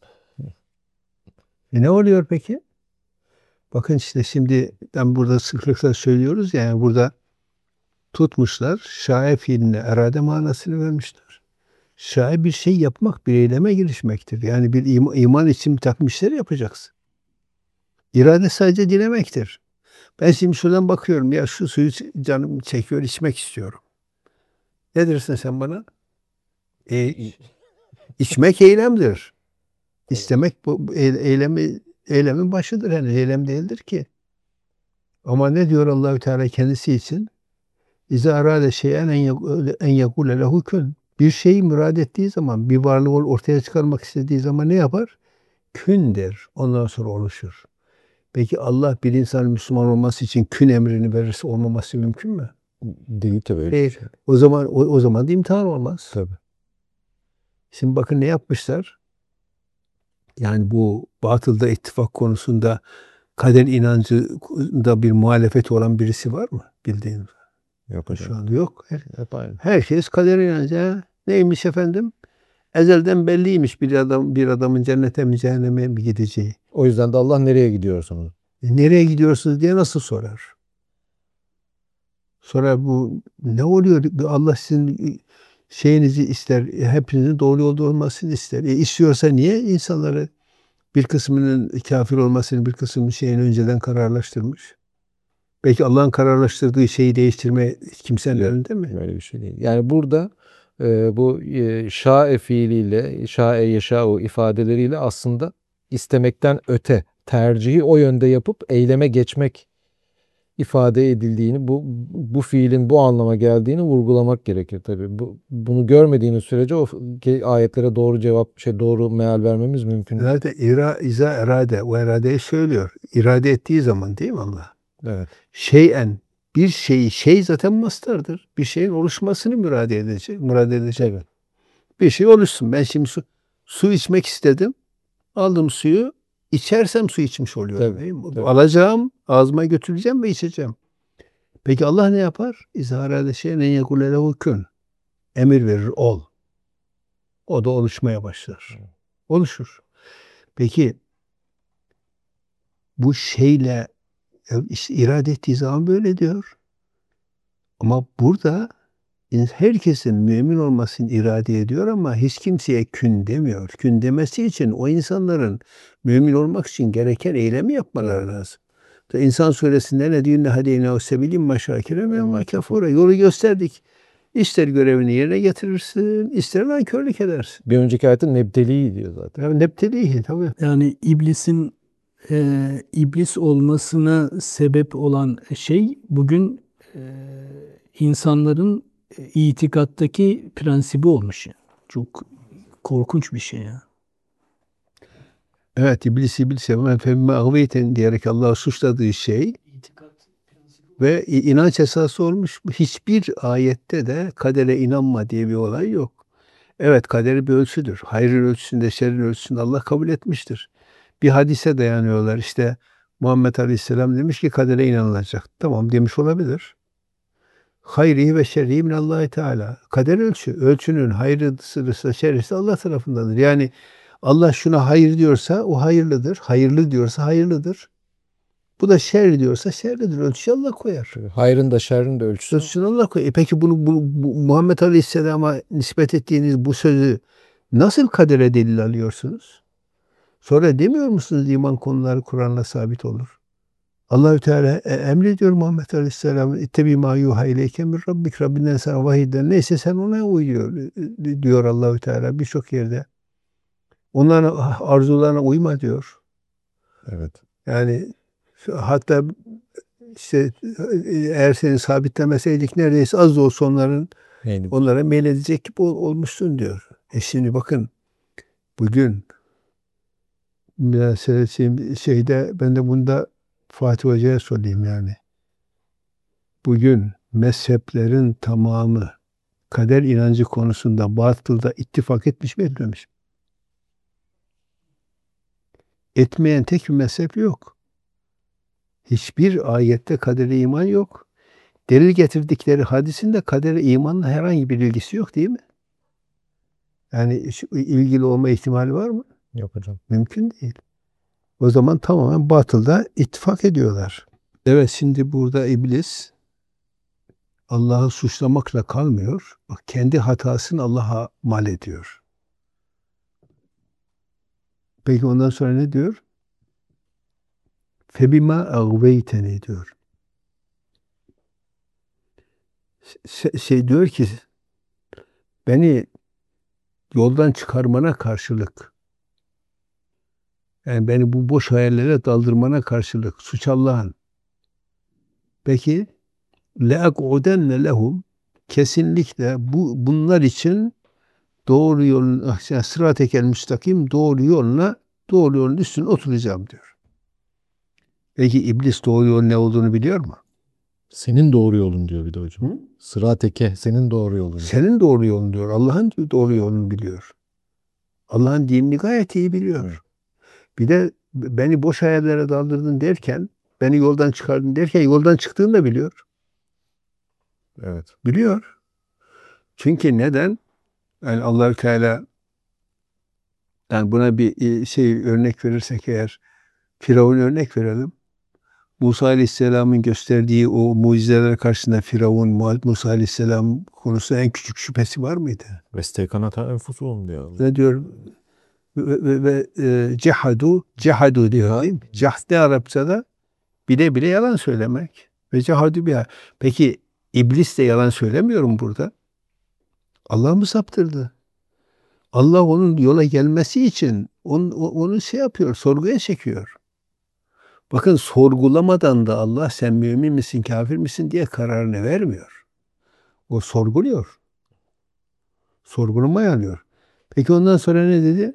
E ne oluyor peki? Bakın işte şimdi ben burada sıklıkla söylüyoruz ya, yani burada tutmuşlar şae fiiline erade manasını vermişler. Şae bir şey yapmak, bir eyleme girişmektir. Yani bir iman, iman için bir takım işleri yapacaksın. İrade sadece dilemektir. Ben şimdi şuradan bakıyorum, ya şu suyu canım çekiyor, içmek istiyorum. Ne dersin sen bana? E, içmek eylemdir. İstemek bu bu eylemi eylemin başıdır. Yani eylem değildir ki. Ama ne diyor Allahü Teala kendisi için? İza arade şey'en en yekule lehu kün. Bir şeyi murad ettiği zaman, bir varlığı ortaya çıkarmak istediği zaman ne yapar? Kün der. Ondan sonra oluşur. Peki Allah bir insanın Müslüman olması için kün emrini verirse olmaması mümkün mü? Değil tabii öyle. Değil. O zaman o, o zaman da imtihan olmaz. Tabii. Şimdi bakın ne yapmışlar? Yani bu batılda ittifak konusunda kader inancında bir muhalefet olan birisi var mı bildiğiniz? Yok hocam. Şu an yok. Her, Hep aynı. herkes kader inancı. Ha? Neymiş efendim? Ezelden belliymiş bir adam bir adamın cennete mi cehenneme mi gideceği. O yüzden de Allah nereye gidiyorsunuz? E, nereye gidiyorsunuz diye nasıl sorar? Sorar bu ne oluyor? Allah sizin şeyinizi ister. Hepinizin doğru yolda olmasını ister. E, istiyorsa niye insanları bir kısmının kafir olmasını, bir kısmının şeyini önceden kararlaştırmış? Belki Allah'ın kararlaştırdığı şeyi değiştirme kimsenin Yok, elinde mi? Böyle bir şey değil. Yani burada e, bu e, şa'e fiiliyle, şa'e yeşâ'u ifadeleriyle aslında istemekten öte tercihi o yönde yapıp eyleme geçmek ifade edildiğini, bu bu fiilin bu anlama geldiğini vurgulamak gerekir tabii. Bu bunu görmediğiniz sürece o ki ayetlere doğru cevap, şey doğru meal vermemiz mümkün değil. Zaten ira, iza erade, o eradeyi söylüyor. İrade ettiği zaman değil mi Allah? Evet. Şeyen, bir şeyi, şey zaten mastardır. Bir şeyin oluşmasını murad edecek. Murad edecek. Evet. Bir şey oluşsun. Ben şimdi su, su içmek istedim. Aldım suyu. içersem su içmiş oluyorum. Tabii, Değil mi? tabii. Alacağım, ağzıma götüreceğim ve içeceğim. Peki Allah ne yapar? İzharade şeyen yekule lehu kün. Emir verir, ol. O da oluşmaya başlar. Oluşur. Peki bu şeyle işte irade ettiği zaman böyle diyor. Ama burada herkesin mümin olmasını irade ediyor ama hiç kimseye kün demiyor. Kün demesi için o insanların mümin olmak için gereken eylemi yapmaları lazım. İnsan suresinde ne diyor? Ne hadeyne o sebilim maşakire ve makafura. Yolu gösterdik. İster görevini yerine getirirsin, ister nankörlük edersin. Bir önceki ayetin nebdeliği diyor zaten. Yani nepteliği tabii. Yani iblisin e, iblis olmasına sebep olan şey bugün e, insanların itikattaki prensibi olmuş. Yani. Çok korkunç bir şey ya. Evet, iblis iblis yapma femme agveyten diyerek Allah'ı suçladığı şey ve inanç esası olmuş. Hiçbir ayette de kadere inanma diye bir olay yok. Evet, kader bir ölçüdür. Hayrın ölçüsünde, şerrin ölçüsünde Allah kabul etmiştir. Bir hadise dayanıyorlar. İşte Muhammed Aleyhisselam demiş ki kadere inanılacak. Tamam demiş olabilir. Hayri ve şerri minallahi Teala. Kader ölçü. Ölçünün hayrısı, şerrisi Allah tarafındadır. Yani Allah şuna hayır diyorsa o hayırlıdır. Hayırlı diyorsa hayırlıdır. Bu da şer diyorsa şerlidir. Ölçüyü Allah koyar. Hayrın da şerrin de ölçüsü. Ölçüsünü Allah koyar. E peki bunu bu, bu, Muhammed Aleyhisselam'a nispet ettiğiniz bu sözü nasıl kadere delil alıyorsunuz? Sonra demiyor musunuz iman konuları Kur'an'la sabit olur? Allahü Teala emrediyor Muhammed Aleyhisselam'a ittebi ma yuha ileyke min rabbik, Rabbinden sana vahiyden neyse sen ona uyuyor diyor Allahü Teala birçok yerde. Onların arzularına uyma diyor. Evet. Yani hatta işte eğer seni sabitlemeseydik neredeyse az da olsa onların Neydi? onlara meyledecek gibi ol, olmuşsun diyor. E şimdi bakın bugün mesela şeyde ben de bunda Fatih Hoca'ya sorayım yani. Bugün mezheplerin tamamı kader inancı konusunda batılda ittifak etmiş mi etmemiş mi? Etmeyen tek bir mezhep yok. Hiçbir ayette kadere iman yok. Delil getirdikleri hadisinde kadere imanla herhangi bir ilgisi yok değil mi? Yani şu ilgili olma ihtimali var mı? Yok hocam. Mümkün değil. O zaman tamamen batılda ittifak ediyorlar. Evet şimdi burada iblis Allah'ı suçlamakla kalmıyor. Bak kendi hatasını Allah'a mal ediyor. Peki ondan sonra ne diyor? Febima agveyteni diyor. Şey, şey diyor ki beni yoldan çıkarmana karşılık yani beni bu boş hayallere daldırmana karşılık suç Allah'ın. Peki le'ak'udenne lehum kesinlikle bu bunlar için doğru yolun yani sırat-ı müstakim doğru yoluna doğru yolun üstüne oturacağım diyor. Peki iblis doğru yolun ne olduğunu biliyor mu? Senin doğru yolun diyor bir de hocam. Hı? Sıra teke senin doğru yolun. Senin doğru yolun diyor. Allah'ın doğru yolunu biliyor. Allah'ın dinini gayet iyi biliyor. Evet. Bir de beni boş hayallere daldırdın derken, beni yoldan çıkardın derken yoldan çıktığını da biliyor. Evet. Biliyor. Çünkü neden? Yani Allahü Teala yani buna bir şey örnek verirsek eğer Firavun örnek verelim. Musa Aleyhisselam'ın gösterdiği o mucizeler karşısında Firavun, Musa Aleyhisselam konusunda en küçük şüphesi var mıydı? Vestekanata enfusuhum diyor. Ne diyor? Ve, ve, ve e, cehadu, cehadu diyor. Değil mi? Cahd ne Arapçada? Bile bile yalan söylemek. Ve cehadu biha. Peki iblis de yalan söylemiyor mu burada? Allah mı saptırdı? Allah onun yola gelmesi için onu, onu şey yapıyor, sorguya çekiyor. Bakın sorgulamadan da Allah sen mümin misin, kafir misin diye kararını vermiyor. O sorguluyor. Sorgulamaya alıyor. Peki ondan sonra ne dedi?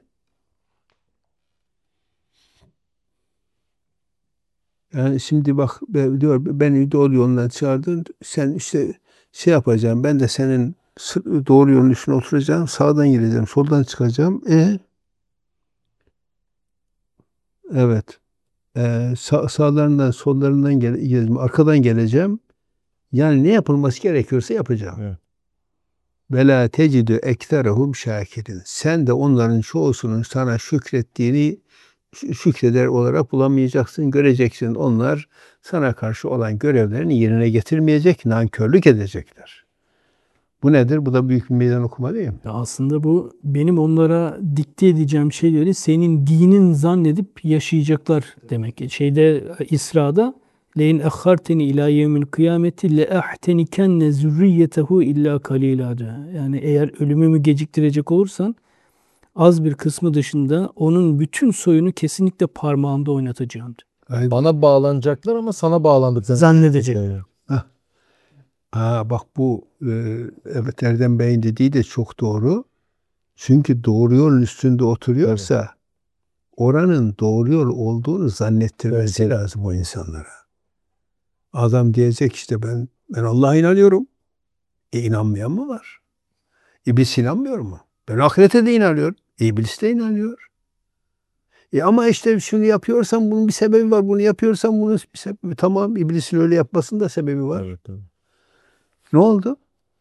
Yani şimdi bak diyor beni doğru yoldan çağırdın. Sen işte şey yapacağım. Ben de senin doğru yolun üstüne oturacağım. Sağdan gireceğim. Soldan çıkacağım. E Evet. Ee, sağ, sağlarından, sollarından gele, geleceğim, arkadan geleceğim. Yani ne yapılması gerekiyorsa yapacağım. Evet. Ve la tecidü ekserehum şakirin. Sen de onların çoğusunun sana şükrettiğini şü- şükreder olarak bulamayacaksın, göreceksin. Onlar sana karşı olan görevlerini yerine getirmeyecek, nankörlük edecekler. Bu nedir? Bu da büyük bir meydan okuma değil mi? Ya aslında bu benim onlara dikte edeceğim şeyleri senin dinin zannedip yaşayacaklar demek ki. Şeyde İsra'da leyin ehharteni ila yevmil kıyameti le ahtenikenne zürriyetehu illa kalila diyor. Yani eğer ölümümü geciktirecek olursan az bir kısmı dışında onun bütün soyunu kesinlikle parmağımda oynatacağım diyor. Ay, Bana bağlanacaklar ama sana bağlandıklarını Zannedecek. hah. Aa, bak bu e, evet Erdem Bey'in dediği de çok doğru. Çünkü doğru yolun üstünde oturuyorsa oranın doğru yol olduğunu zannettirmesi Evet, evet. lazım o insanlara. Adam diyecek işte ben ben Allah'a inanıyorum. E inanmayan mı var? İblis inanmıyor mu? Ben ahirete de inanıyorum. E, İblis de inanıyor. E ama işte şunu yapıyorsan bunun bir sebebi var. Bunu yapıyorsan bunun bir sebebi. Tamam, iblisin öyle yapmasının da sebebi var. Evet, evet. Ne oldu?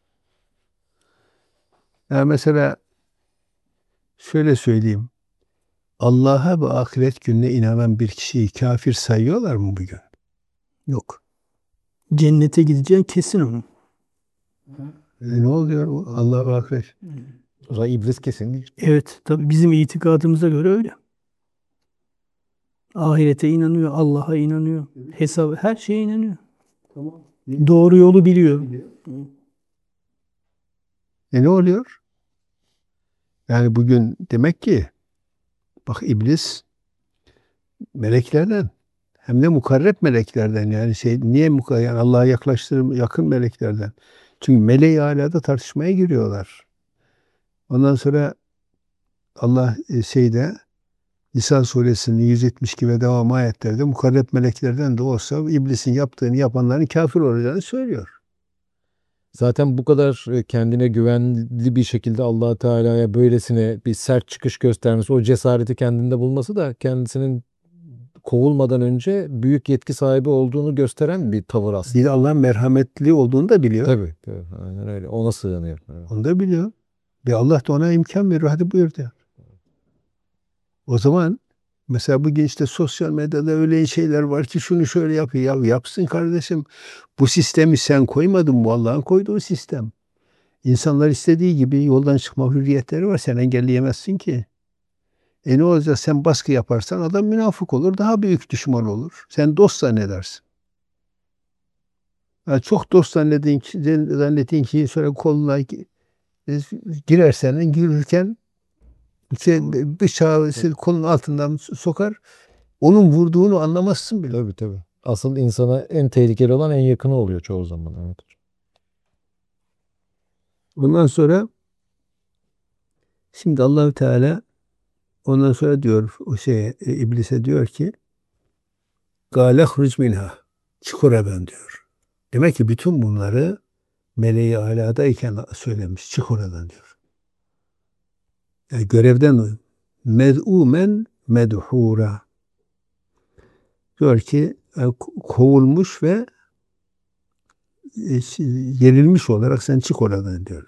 Yani mesela şöyle söyleyeyim. Allah'a ve ahiret gününe inanan bir kişiyi kafir sayıyorlar mı bugün? Yok. Cennete gideceğin kesin onun. E ne oluyor bu? Allah ve ahiret. O zaman iblis kesin değil. Evet, tabii bizim itikadımıza göre öyle. Ahirete inanıyor, Allah'a inanıyor, hesabı her şeye inanıyor. Tamam. Doğru yolu biliyor. E ne oluyor? Yani bugün demek ki bak iblis meleklerden hem de mukarreb meleklerden yani şey niye mukarreb yani Allah'a yaklaştırım yakın meleklerden. Çünkü meleği alada tartışmaya giriyorlar. Ondan sonra Allah e, şeyde Nisa suresinin yüz yetmiş iki ve devam ayetlerde mukarreb meleklerden de olsa iblisin yaptığını yapanların kafir olacağını söylüyor. Zaten bu kadar e, kendine güvenli bir şekilde Allah Teala'ya böylesine bir sert çıkış göstermesi, o cesareti kendinde bulması da kendisinin kovulmadan önce büyük yetki sahibi olduğunu gösteren bir tavır aslında. Bir de Allah'ın merhametli olduğunu da biliyor. Tabii, tabii. Aynen öyle. Ona sığınıyor. Evet. Onu da biliyor. Ve Allah da ona imkan veriyor. Hadi buyur diyor. O zaman mesela bugün işte sosyal medyada öyle şeyler var ki şunu şöyle yapıyor. Ya yapsın kardeşim. Bu sistemi sen koymadın. Bu Allah'ın koyduğu sistem. İnsanlar istediği gibi yoldan çıkma hürriyetleri var. Sen engelleyemezsin ki. E ne olacak? Sen baskı yaparsan adam münafık olur. Daha büyük düşman olur. Sen dost zannedersin. Yani çok dost zannettiğin, zannettiğin kişiyi sonra koluna girersen girirken sen bıçağı kolun altından sokar. Onun vurduğunu anlamazsın bile. Tabii, tabii. Asıl insana en tehlikeli olan en yakını oluyor çoğu zaman. Evet. Ondan sonra şimdi Allahü Teala ondan sonra diyor o şeye e, iblise diyor ki "Gâle hruc minha." Çık oradan diyor. Demek ki bütün bunları meleği aladayken söylemiş. Çık oradan diyor. Yani görevden med'umen medhura. Diyor ki e, kovulmuş ve e, yenilmiş olarak sen çık oradan diyor.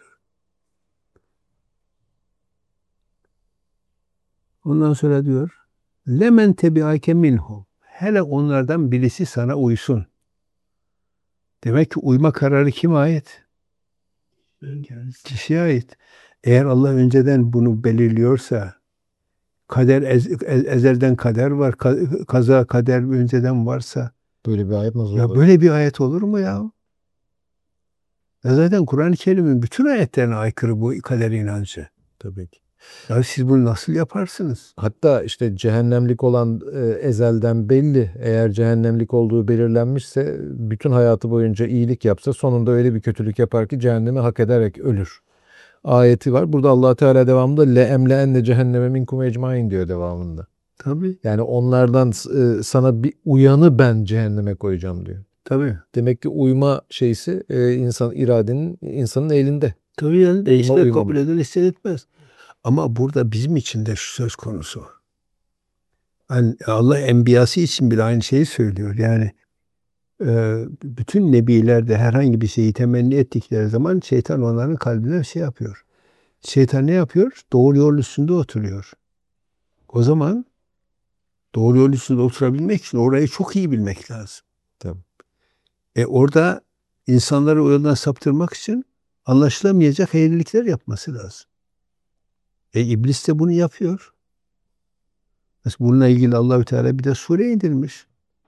Ondan sonra diyor lemen tebiake minhum. Hele onlardan birisi sana uysun. Demek ki uyma kararı kime ait? Kişiye ait. Eğer Allah önceden bunu belirliyorsa kader ez, ez- ezelden kader var. ka- Kaza kader önceden varsa Böyle bir ayet nasıl ya olur? böyle bir ayet olur mu ya? Ya zaten Kur'an-ı Kerim'in bütün ayetlerine aykırı bu kader inancı. Tabii ki. Ya siz bunu nasıl yaparsınız? Hatta işte cehennemlik olan e, ezelden belli. Eğer cehennemlik olduğu belirlenmişse bütün hayatı boyunca iyilik yapsa sonunda öyle bir kötülük yapar ki cehennemi hak ederek ölür. Ayeti var. Burada Allah Teala devamında le emle enne cehenneme minkum ecmain diyor devamında. Tabii, Yani onlardan e, sana bir uyanı ben cehenneme koyacağım diyor. tabii. Demek ki uyma şeysi e, insan iradenin insanın elinde. Tabii yani değişle uymamak. kabul eder hissetmez. Ama burada bizim için de şu söz konusu. Yani Allah enbiyası için bile aynı şeyi söylüyor. Yani e, bütün nebiler de herhangi bir şeyi temenni ettikleri zaman şeytan onların kalbine bir şey yapıyor. Şeytan ne yapıyor? Doğru yol üstünde oturuyor. O zaman doğru yol üstünde oturabilmek için orayı çok iyi bilmek lazım. Tabii. E orada insanları o yoldan saptırmak için anlaşılamayacak eğrilikler yapması lazım. E iblis de bunu yapıyor. Mesela bununla ilgili Allahü Teala bir de sure indirmiş.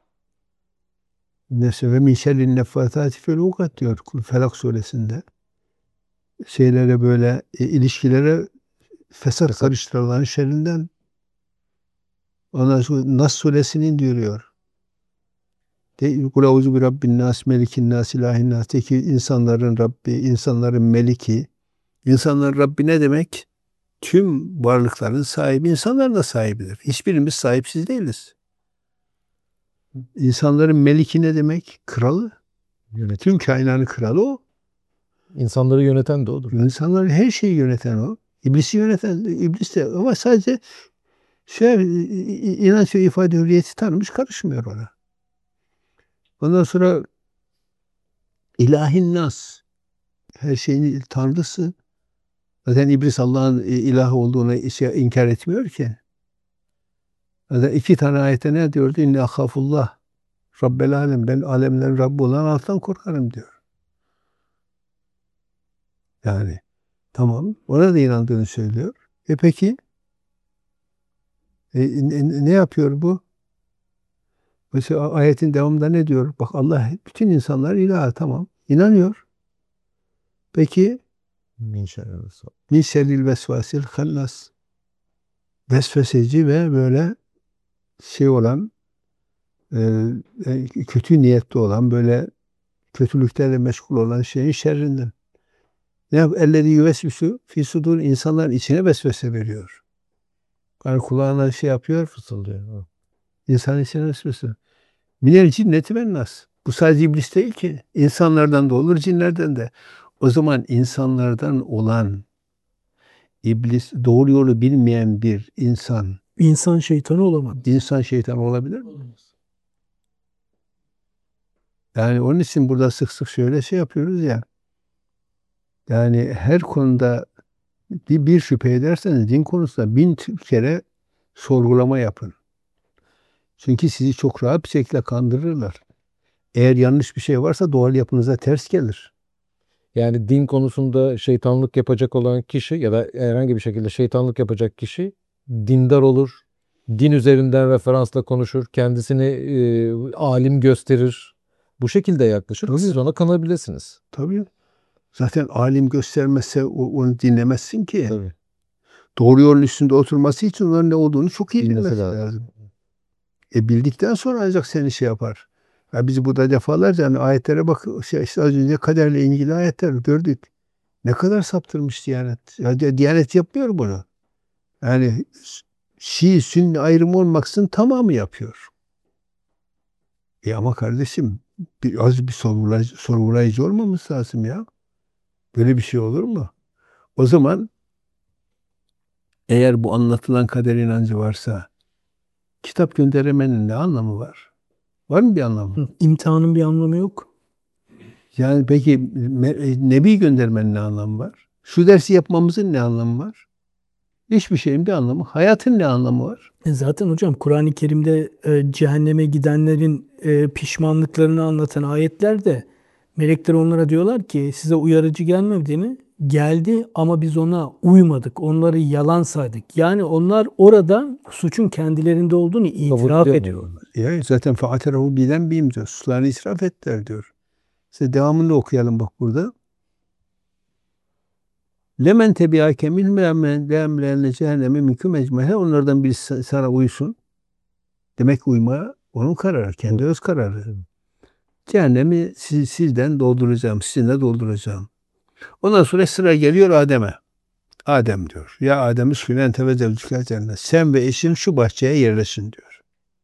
Nefse ve min şerrin neffatati fil ukad diyor Felak suresinde. Şeylere böyle e, ilişkilere fesat Fesat. karıştıranların şerrinden. Ondan sonra Nas suresini indiriyor. De kul auzu bi rabbin nas melikin nas ilahin nas de ki insanların Rabbi, insanların meliki. İnsanların Rabbi ne demek? Tüm varlıkların sahibi, insanların da sahibidir. Hiçbirimiz sahipsiz değiliz. İnsanların meliki ne demek? Kralı. Yönetici. Tüm kainatın kralı o. İnsanları yöneten de odur. İnsanların her şeyi yöneten o. İblisi yöneten iblis de ama sadece şey inanç ve ifade hürriyeti tanımış, karışmıyor ona. Ondan sonra ilahin nas, her şeyin tanrısı. Zaten iblis Allah'ın ilahı olduğunu şey, inkar etmiyor ki. Zaten iki tane ayette ne diyordu? İnne ahafullah Rabbel alem. Ben alemlerin Rabbi olan Allah'tan korkarım diyor. Yani tamam. Ona da inandığını söylüyor. E peki e, ne, ne yapıyor bu? Mesela ayetin devamında ne diyor? Bak Allah bütün insanlar ilahı, tamam. İnanıyor. Peki Min şerri vesvas. min şerril vesvasil hannas. Vesveseci ve böyle şey olan e, kötü niyetli olan, böyle kötülüklerle meşgul olan şeyin şerrinden. Ne yap? Ellezî yüvesvisu fî sudûr, insanların içine vesvese veriyor. Yani kulağına şey yapıyor, Fısıldıyor. insanın içine vesvese. Minel cinneti ven nas. Bu sadece iblis değil ki. İnsanlardan da olur, cinlerden de. O zaman insanlardan olan iblis, doğru yolu bilmeyen bir insan, İnsan şeytanı olamaz. insan şeytan olabilir mi? Yani onun için burada sık sık şöyle şey yapıyoruz ya. Yani her konuda bir, bir şüphe ederseniz din konusunda bin kere sorgulama yapın. Çünkü sizi çok rahat bir şekilde kandırırlar. Eğer yanlış bir şey varsa doğal yapınıza ters gelir. Yani din konusunda şeytanlık yapacak olan kişi ya da herhangi bir şekilde şeytanlık yapacak kişi dindar olur. Din üzerinden referansla konuşur. Kendisini e, alim gösterir. Bu şekilde yaklaşır. Tabii. Siz ona kanabilirsiniz. Tabii. Zaten alim göstermezse onu dinlemezsin ki. Tabii. Doğru yolun üstünde oturması için onların ne olduğunu çok iyi Bilmesi bilmesi lazım. lazım. E bildikten sonra ancak seni şey yapar. Ya biz burada defalarca hani ayetlere bak, şey, işte az önce kaderle ilgili ayetler gördük. Ne kadar saptırmış Diyanet. Ya, Diyanet yapmıyor bunu. Yani Şii, Sünni ayrımı olmaksızın tamamı yapıyor. E ama kardeşim biraz bir sorgulayıcı, sorgulayıcı olmamız lazım ya. Böyle bir şey olur mu? O zaman eğer bu anlatılan kader inancı varsa kitap göndermenin ne anlamı var? Var mı bir anlamı? İmtihanın bir anlamı yok. Yani peki me- Nebi göndermenin ne anlamı var? Şu dersi yapmamızın ne anlamı var? Hiçbir şeyin bir anlamı. Hayatın ne anlamı var? E zaten hocam Kur'an-ı Kerim'de e, cehenneme gidenlerin e, pişmanlıklarını anlatan ayetlerde melekler onlara diyorlar ki size uyarıcı gelmedi mi? Geldi ama biz ona uymadık. Onları yalan saydık. Yani onlar orada suçun kendilerinde olduğunu itiraf Kabul ediyorlar. Ya zaten fa'aterehu bilen biyim diyor. Sularını israf ettiler diyor. İşte devamını okuyalım bak burada. Lemen tebiâke minhum le'emlenne cehenneme minkum ecmaîn. Onlardan birisi sana uysun. Demek uyma onun kararı. Kendi öz kararı. Cehennemi siz, sizden dolduracağım. Sizinle dolduracağım. Ondan sonra sıra geliyor Adem'e. Adem diyor. Ya Adem'i suyla ente ve zevcükel cennet. Sen ve eşin şu bahçeye yerleşin diyor.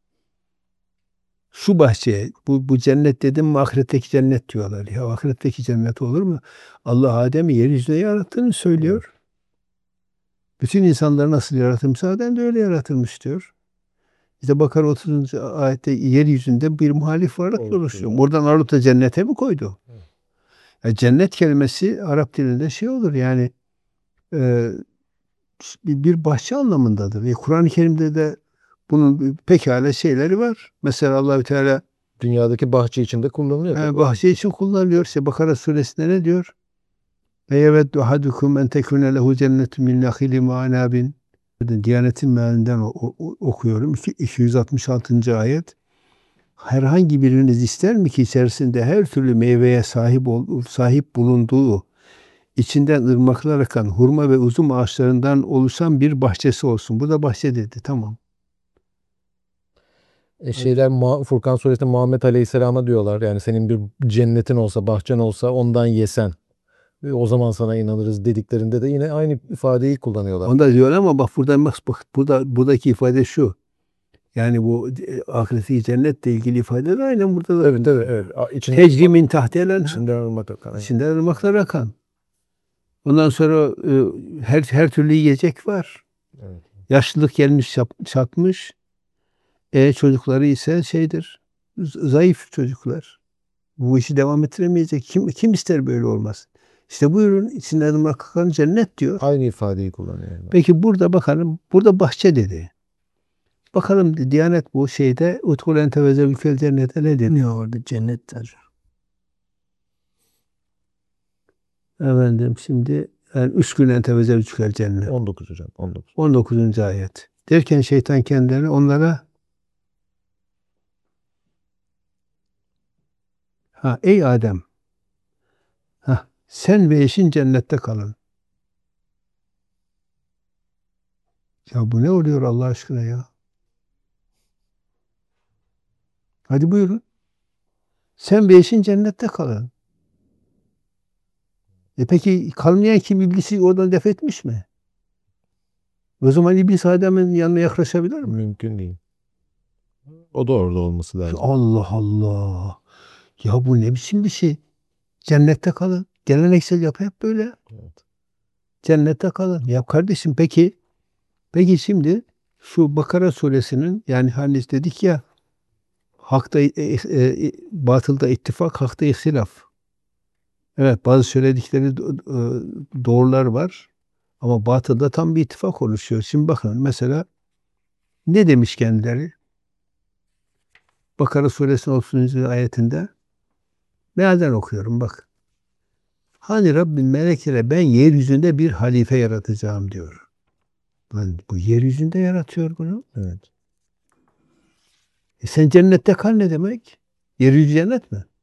Şu bahçeye, bu, bu cennet dedim mi ahiretteki cennet diyorlar. Ya ahiretteki cennet olur mu? Allah Adem'i yeryüzüne yarattığını söylüyor. Evet. Bütün insanları nasıl yaratılmışsa Adem de öyle yaratılmış diyor. İşte Bakara otuzuncu ayette yeryüzünde bir muhalif varlık Oluşturuyor. oluşuyor. Buradan alıp da cennete mi koydu? Evet. Yani cennet kelimesi Arap dilinde şey olur yani e, bir bir bahçe anlamındadır. E, Kur'an-ı Kerim'de de bunun pekala şeyleri var. Mesela Allahü Teala Dünyadaki bahçe içinde kullanılıyor. e, tabii. bahçe için kullanılıyor. İşte Bakara suresinde ne diyor? Ve yeveddu ahadukum en tekune lehu cennetun min nakhilin ve anabin. Diyanet'in mealinden o- o- okuyorum. İki- iki yüz altmış altıncı ayet. Herhangi biriniz ister mi ki içerisinde her türlü meyveye sahip ol, sahip bulunduğu, içinden ırmaklar akan hurma ve uzun ağaçlarından oluşan bir bahçesi olsun. Bu da bahçe dedi. Tamam. E şeyler Muha- Furkan suresinde Muhammed Aleyhisselam'a diyorlar. Yani senin bir cennetin olsa, bahçen olsa ondan yesen. Ve o zaman sana inanırız dediklerinde de yine aynı ifadeyi kullanıyorlar. Onda diyor ama bak burada bak burada buradaki ifade şu. Yani bu e, ahiretteki cennetle ilgili ifade de aynen burada da. Evet evet evet. A- İçinde, Tecri min tahtiyel içinde ırmak akan. Aynen. İçinden ırmaklar akan. Ondan sonra e, her her türlü yiyecek var. Evet. Yaşlılık gelmiş çap- çatmış. E çocukları ise şeydir. z- Zayıf çocuklar. Bu işi devam ettiremeyecek. Kim kim ister böyle olmaz? İşte buyurun içinden ırmak akan cennet diyor. Aynı ifadeyi kullanıyor. Yani. Peki burada bakalım. Burada bahçe dedi. Bakalım Diyanet bu şeyde utkul ente ve zevkel cennete ne dedi? Ne orada cennetler. Efendim şimdi yani üç gün ente ve zevkel cennet. on dokuz hocam. on dokuz. on dokuzuncu ayet. Derken şeytan kendilerine onlara ha ey Adem ha sen ve eşin cennette kalın. Ya bu ne oluyor Allah aşkına ya? Hadi buyurun. Sen ve eşin cennette kalın. E peki kalmayan kim, iblisi oradan def etmiş mi? O zaman iblis Adem'in yanına yaklaşabilir mi? Mümkün değil. O da orada olması lazım. Allah Allah. Ya bu ne biçim bir şey? Cennette kalın. Geleneksel yapı hep böyle. Evet. Cennette kalın. Ya kardeşim peki peki şimdi şu Bakara suresinin yani hani dedik ya hakta e, e, batılda ittifak, hakta ihtilaf. Evet bazı söyledikleri e, doğrular var ama batılda tam bir ittifak oluşuyor. Şimdi bakın mesela ne demiş kendileri? Bakara suresinin otuzuncu ayetinde mealden okuyorum bak. Hani Rabbim meleklere ben yeryüzünde bir halife yaratacağım diyor. Lan bu yeryüzünde yaratıyor bunu. Evet. E sen cennette kal ne demek? Yeryüzü cennet mi?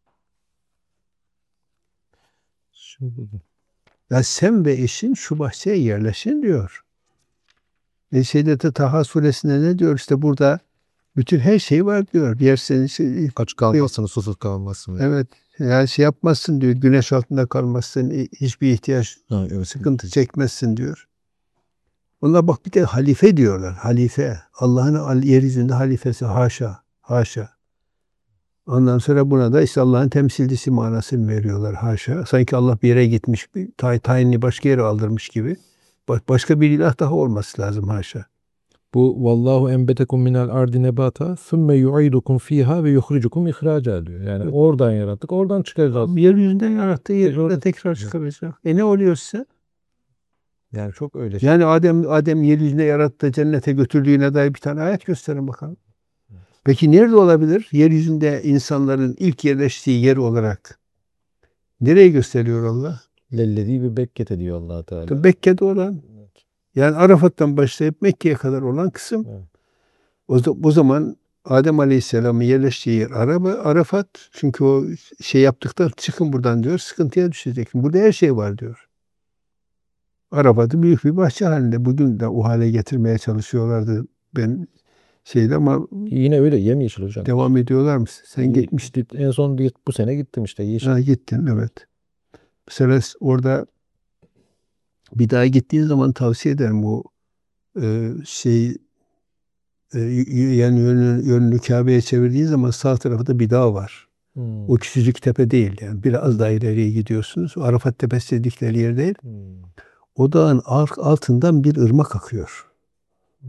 Şimdi Ya sen ve eşin şu bahçeye yerleşin diyor. E şeyde de Taha suresinde ne diyor? İşte burada bütün her şey var diyor. Bir yer senin şey, aç kalmasın, susuz kalmasın. evet. Yani şey yapmazsın diyor. Güneş altında kalmazsın. Hiçbir ihtiyaç, Ha, evet. sıkıntı çekmezsin diyor. Onlar bak bir de halife diyorlar. Halife. Allah'ın yeryüzünde halifesi. Haşa. Haşa. Ondan sonra buna da işte Allah'ın temsilcisi manasını veriyorlar. Haşa. Sanki Allah bir yere gitmiş. Bir tay, tayinini başka yere aldırmış gibi. Başka bir ilah daha olması lazım. Haşa. Bu vallahu enbetekum minel ardi nebata sümme yu'idukum fiha ve yukhricukum ihraca diyor. Yani Evet. oradan yarattık, oradan çıkaracağız. Yeryüzünden yarattığı yerinde Orada- tekrar çıkaracak. E ne oluyor size? Yani çok öyle. Yani Adem Adem yeryüzünde yarattı, cennete götürdüğüne dair bir tane ayet gösterin bakalım. Peki nerede olabilir? Yeryüzünde insanların ilk yerleştiği yer olarak. Nereye gösteriyor Allah? Lellezi bir bekkete diyor Allah Teala. Mekke'de olan. Yani Arafat'tan başlayıp Mekke'ye kadar olan kısım. Evet. O, o zaman Adem Aleyhisselam'ın yerleştiği yer Araba, Arafat. Çünkü o şey yaptıktan çıkın buradan diyor. Sıkıntıya düşecek. Burada her şey var diyor. Arafat'ı büyük bir bahçe halinde. Bugün de o hale getirmeye çalışıyorlardı. Ben şeyde ama Yine öyle yemyeşil hocam. devam ediyorlar mı? Sen gitmiştin. En son bir- bu sene gittim işte. Yeşil. Ha, gittin evet. Mesela orada bir daha gittiğin zaman tavsiye ederim bu e, şey e, yani yönünü, yönünü Kabe'ye çevirdiğin zaman sağ tarafta bir dağ var. Hmm. O küçücük tepe değil yani. Biraz daha ileriye gidiyorsunuz. O Arafat Tepesi dedikleri yer değil. Hmm. O dağın altından bir ırmak akıyor. Hmm.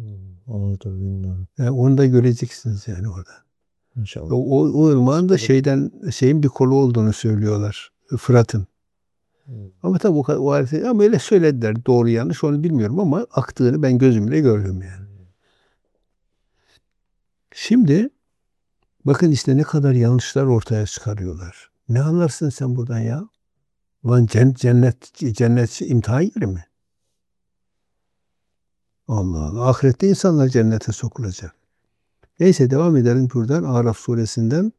Onu da bilmiyorum. Yani onu da göreceksiniz yani orada. İnşallah. O, o, o ırmağın da şeyden şeyin bir kolu olduğunu söylüyorlar. Fırat'ın. Hmm. Ama tabii o, o harita, ama öyle söylediler. Doğru yanlış onu bilmiyorum ama aktığını ben gözümle gördüm yani. Şimdi bakın işte ne kadar yanlışlar ortaya çıkarıyorlar. Ne anlarsın sen buradan ya? Ulan cennet, cennet, cennet imtihan yeri mi? Allah Allah. Ahirette insanlar cennete sokulacak. Neyse devam edelim buradan. Araf suresinden.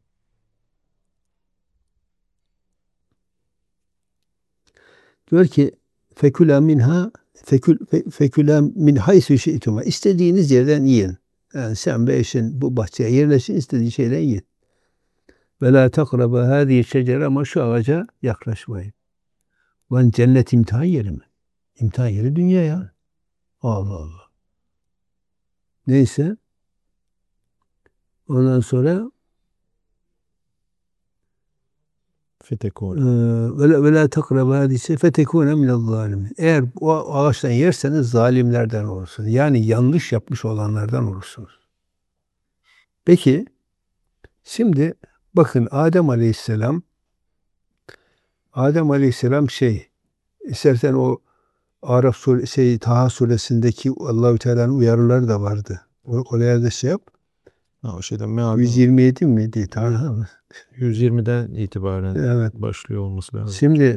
Diyor ki fekula minha fekül fe- fekula min haysu şi'tuma. İstediğiniz yerden yiyin. Yani sen ve eşin bu bahçeye yerleşin, istediği şeyden yiyin. Ve la takraba hâzihi şecere, ama şu ağaca yaklaşmayın. Lan cennet imtihan yeri mi? İmtihan yeri dünya ya. Allah Allah. Neyse. Ondan sonra Fetekûne. ve ve la takraba hâzihi fetekûne minel zâlimin. Eğer o ağaçtan yerseniz zalimlerden olursunuz. Yani yanlış yapmış olanlardan olursunuz. Peki şimdi bakın Adem Aleyhisselam Adem Aleyhisselam şey istersen o Araf sure, şey Taha suresindeki Allahü Teala'nın uyarıları da vardı. O oraya da şey yap. Ha, o şeyden meal. yüz yirmi yedi miydi? Taha mı? yüz yirmiden itibaren Evet. başlıyor olması lazım. Şimdi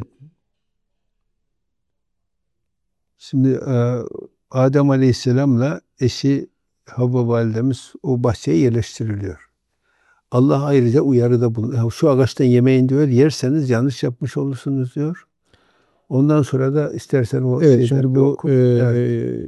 şimdi e, Adem Aleyhisselam'la eşi Havva validemiz o bahçeye yerleştiriliyor. Allah ayrıca uyarıda bulunuyor. Şu ağaçtan yemeyin diyor. Yerseniz yanlış yapmış olursunuz diyor. Ondan sonra da istersen o Evet, şeyden şimdi bir bu oku. e, Evet.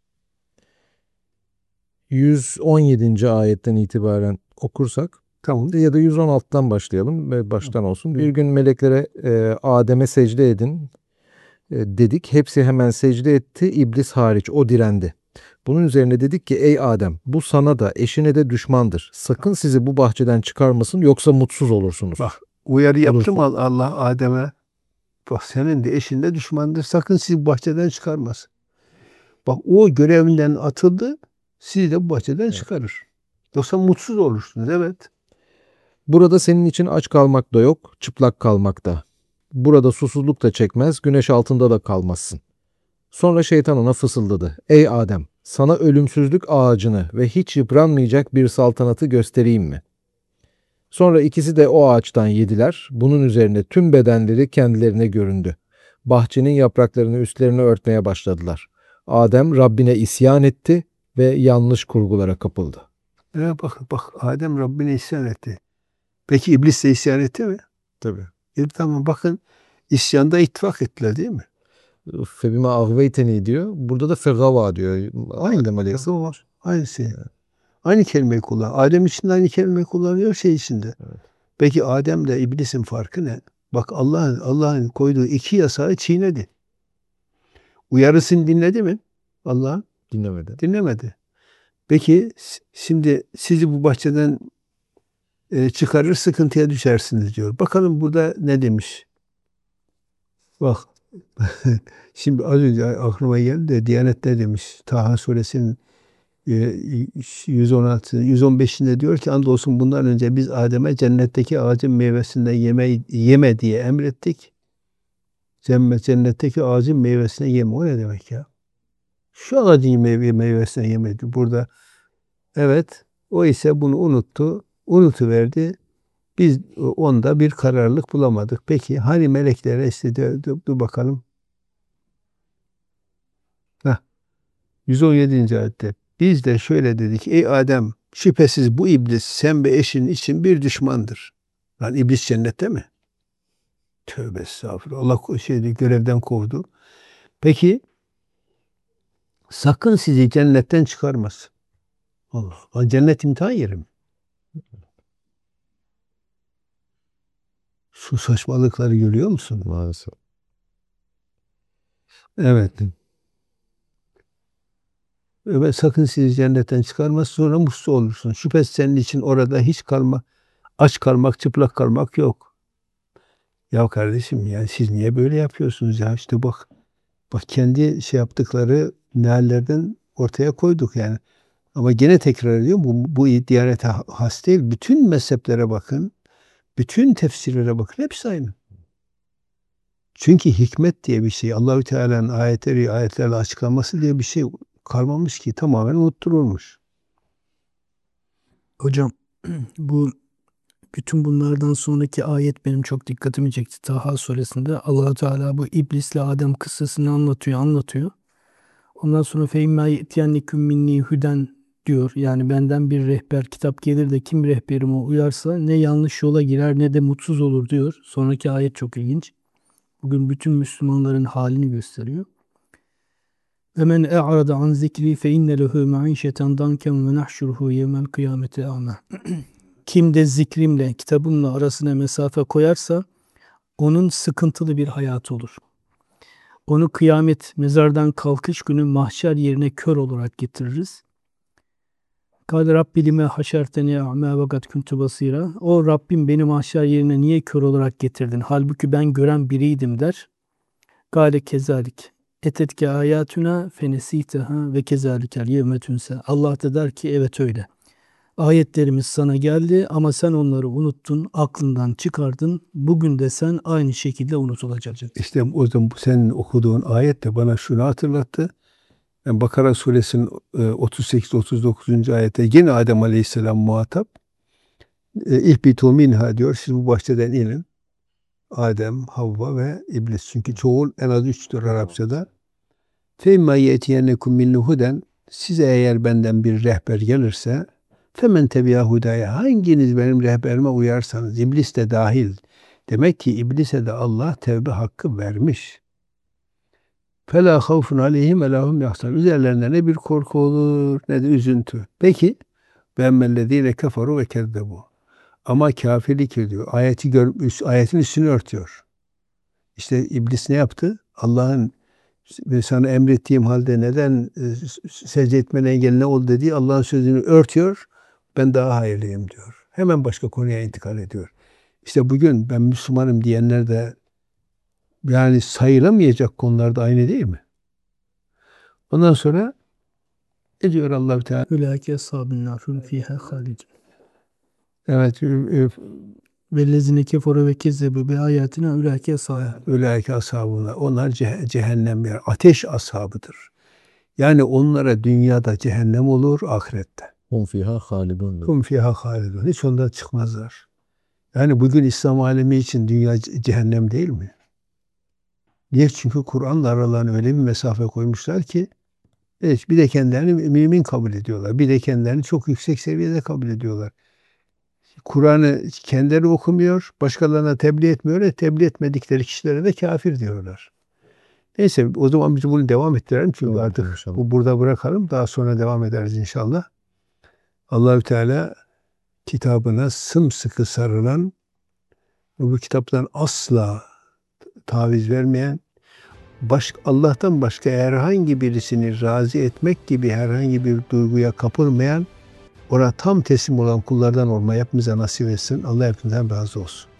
yüz on yedinci ayetten itibaren okursak Tamam. ya da yüz on altıdan başlayalım ve baştan olsun. Bir gün meleklere e, Adem'e secde edin e, dedik. Hepsi hemen secde etti. İblis hariç, o direndi. Bunun üzerine dedik ki ey Adem, bu sana da eşine de düşmandır. Sakın sizi bu bahçeden çıkarmasın, yoksa mutsuz olursunuz. Bak uyarı yaptım Olursun. Allah Adem'e. Bak senin de eşin de düşmandır. Sakın sizi bahçeden çıkarmasın. Bak o görevinden atıldı. Sizi de bu bahçeden Evet. çıkarır. Yoksa mutsuz olursunuz. Evet. Burada senin için aç kalmak da yok, çıplak kalmak da. Burada susuzluk da çekmez, güneş altında da kalmazsın. Sonra şeytan ona fısıldadı. Ey Adem, sana ölümsüzlük ağacını ve hiç yıpranmayacak bir saltanatı göstereyim mi? Sonra ikisi de o ağaçtan yediler. Bunun üzerine tüm bedenleri kendilerine göründü. Bahçenin yapraklarını üstlerine örtmeye başladılar. Adem Rabbine isyan etti ve yanlış kurgulara kapıldı. Evet bak bak Adem Rabbine isyan etti. Peki iblis de isyan etti mi? Tabii. E, tamam bakın isyanda ittifak ettiler değil mi? Febime agveyteni diyor. Burada da fegava diyor. Aynı Adem Aleyhisselam. var. Aynı şey. Aynı kelimeyi kullan. Adem için de aynı kelimeyi kullanıyor şey içinde. Evet. Peki Adem de iblisin farkı ne? Bak Allah'ın Allah'ın koyduğu iki yasağı çiğnedi. Uyarısını dinledi mi? Allah Dinlemedi. dinlemedi. Peki şimdi sizi bu bahçeden e, çıkarır sıkıntıya düşersiniz diyor. Bakalım burada ne demiş? Bak şimdi az önce aklıma geldi de Diyanet ne demiş? Taha suresinin yüz on altı, yüz on beşinde diyor ki andolsun bundan önce biz Adem'e cennetteki ağacın meyvesinden yeme, yeme diye emrettik. Cennet, cennetteki ağacın meyvesine yeme. O ne demek ya? Şu ağacın meyve, meyvesinden yemedi. Burada evet o ise bunu unuttu. Unutuverdi. Biz onda bir kararlılık bulamadık. Peki hani meleklere işte dur, dur, dur bakalım. Heh, yüz on yedinci ayette. Biz de şöyle dedik. Ey Adem şüphesiz bu iblis sen ve eşin için bir düşmandır. Lan iblis cennette mi? Tövbe estağfurullah. Allah şeydi, görevden kovdu. Peki sakın sizi cennetten çıkarmasın. Allah. Lan cennet imtihan yeri mi? Şu saçmalıkları görüyor musun? Maalesef. Evet. Ve sakın sizi cennetten çıkarmaz sonra mutsuz olursun. Şüphesiz senin için orada hiç kalma, aç kalmak, çıplak kalmak yok. Ya kardeşim ya siz niye böyle yapıyorsunuz ya? İşte bak, bak kendi şey yaptıkları nehallerden ortaya koyduk yani. Ama gene tekrar ediyorum, bu, bu Diyanete has değil. Bütün mezheplere bakın, bütün tefsirlere bakın, hepsi aynı. Çünkü hikmet diye bir şey, Allahü Teala'nın ayetleri, ayetlerle açıklaması diye bir şey kalmamış ki, tamamen unutturulmuş. Hocam bu bütün bunlardan sonraki ayet benim çok dikkatimi çekti. Taha suresinde Allah Teala bu iblisle Adem kıssasını anlatıyor, anlatıyor. Ondan sonra feyma yetiyennikum minni hüden diyor. Yani benden bir rehber kitap gelir de kim rehberime uyarsa ne yanlış yola girer ne de mutsuz olur diyor. Sonraki ayet çok ilginç. Bugün bütün Müslümanların halini gösteriyor. Ve men e'rada an zikri fe inne lehu ma'işeten danken ve nahşuruhu yevmel kıyameti a'ma. Kim de zikrimle, kitabımla arasına mesafe koyarsa onun sıkıntılı bir hayatı olur. Onu kıyamet, mezardan kalkış günü mahşer yerine kör olarak getiririz. Kâle Rabbi lime haşerteni a'mâ ve kad kuntu basîrâ. O Rabbim beni mahşer yerine niye kör olarak getirdin? Halbuki ben gören biriydim der. Kâle kezalik. Etetke ayatuna fenesîteha ve kezalikel yevme tunse. Allah da der ki evet öyle. Ayetlerimiz sana geldi ama sen onları unuttun, aklından çıkardın. Bugün de sen aynı şekilde unutulacaksın. İşte o zaman senin okuduğun ayet de bana şunu hatırlattı. Yani Bakara suresinin otuz sekiz otuz dokuzuncu ayette yine Adem Aleyhisselam muhatap. İhbitu minha diyor. Siz bu bahçeden inin. Adem, Havva ve İblis. Çünkü çoğul en az üçtür Arapçada. Femma yetiyennekum minni huden. Size eğer benden bir rehber gelirse femen tebi'a hudaya. Hanginiz benim rehberime uyarsanız, İblis de dahil. Demek ki İblis'e de Allah tevbe hakkı vermiş. Fela havfun aleyhim ve lahum yahzanun. Üzerlerinde ne bir korku olur ne de üzüntü. Peki ve emmellezine keferu ve kezzebu. Ama kafirlik ediyor. Ayeti gör, ayetin üstünü örtüyor. İşte İblis ne yaptı? Allah'ın sana emrettiğim halde neden secde etmene engel ne oldu dediği Allah'ın sözünü örtüyor. Ben daha hayırlıyım diyor. Hemen başka konuya intikal ediyor. İşte bugün ben Müslümanım diyenler de yani sayılamayacak konularda aynı değil mi? Ondan sonra ne diyor Allah-u Teala? Ülâke eshâbun nâr hum fîhâ hâlidun. Evet. Vellezine keferu ve kezzebu bi ayatina ülâke eshâbun. Ülâke ashabuna. Onlar cehennem yer. Ateş ashabıdır. Yani onlara dünyada cehennem olur, ahirette. Hum fiha halidun. Hum fiha halidun. Hiç ondan çıkmazlar. Yani bugün İslam alemi için dünya cehennem değil mi? Niye? Çünkü Kur'an'la aralarına öyle bir mesafe koymuşlar ki evet, bir de kendilerini mümin kabul ediyorlar. Bir de kendilerini çok yüksek seviyede kabul ediyorlar. Kur'an'ı kendileri okumuyor, başkalarına tebliğ etmiyor ve tebliğ etmedikleri kişilere de kafir diyorlar. Neyse o zaman biz bunu devam ettirelim çünkü Doğru, artık inşallah. bu burada bırakalım. Daha sonra devam ederiz inşallah. Allahü Teala kitabına sımsıkı sarılan ve bu kitaptan asla taviz vermeyen, baş, Allah'tan başka herhangi birisini razı etmek gibi herhangi bir duyguya kapılmayan, ona tam teslim olan kullardan olmayı hepimize nasip etsin. Allah hepimizden razı olsun.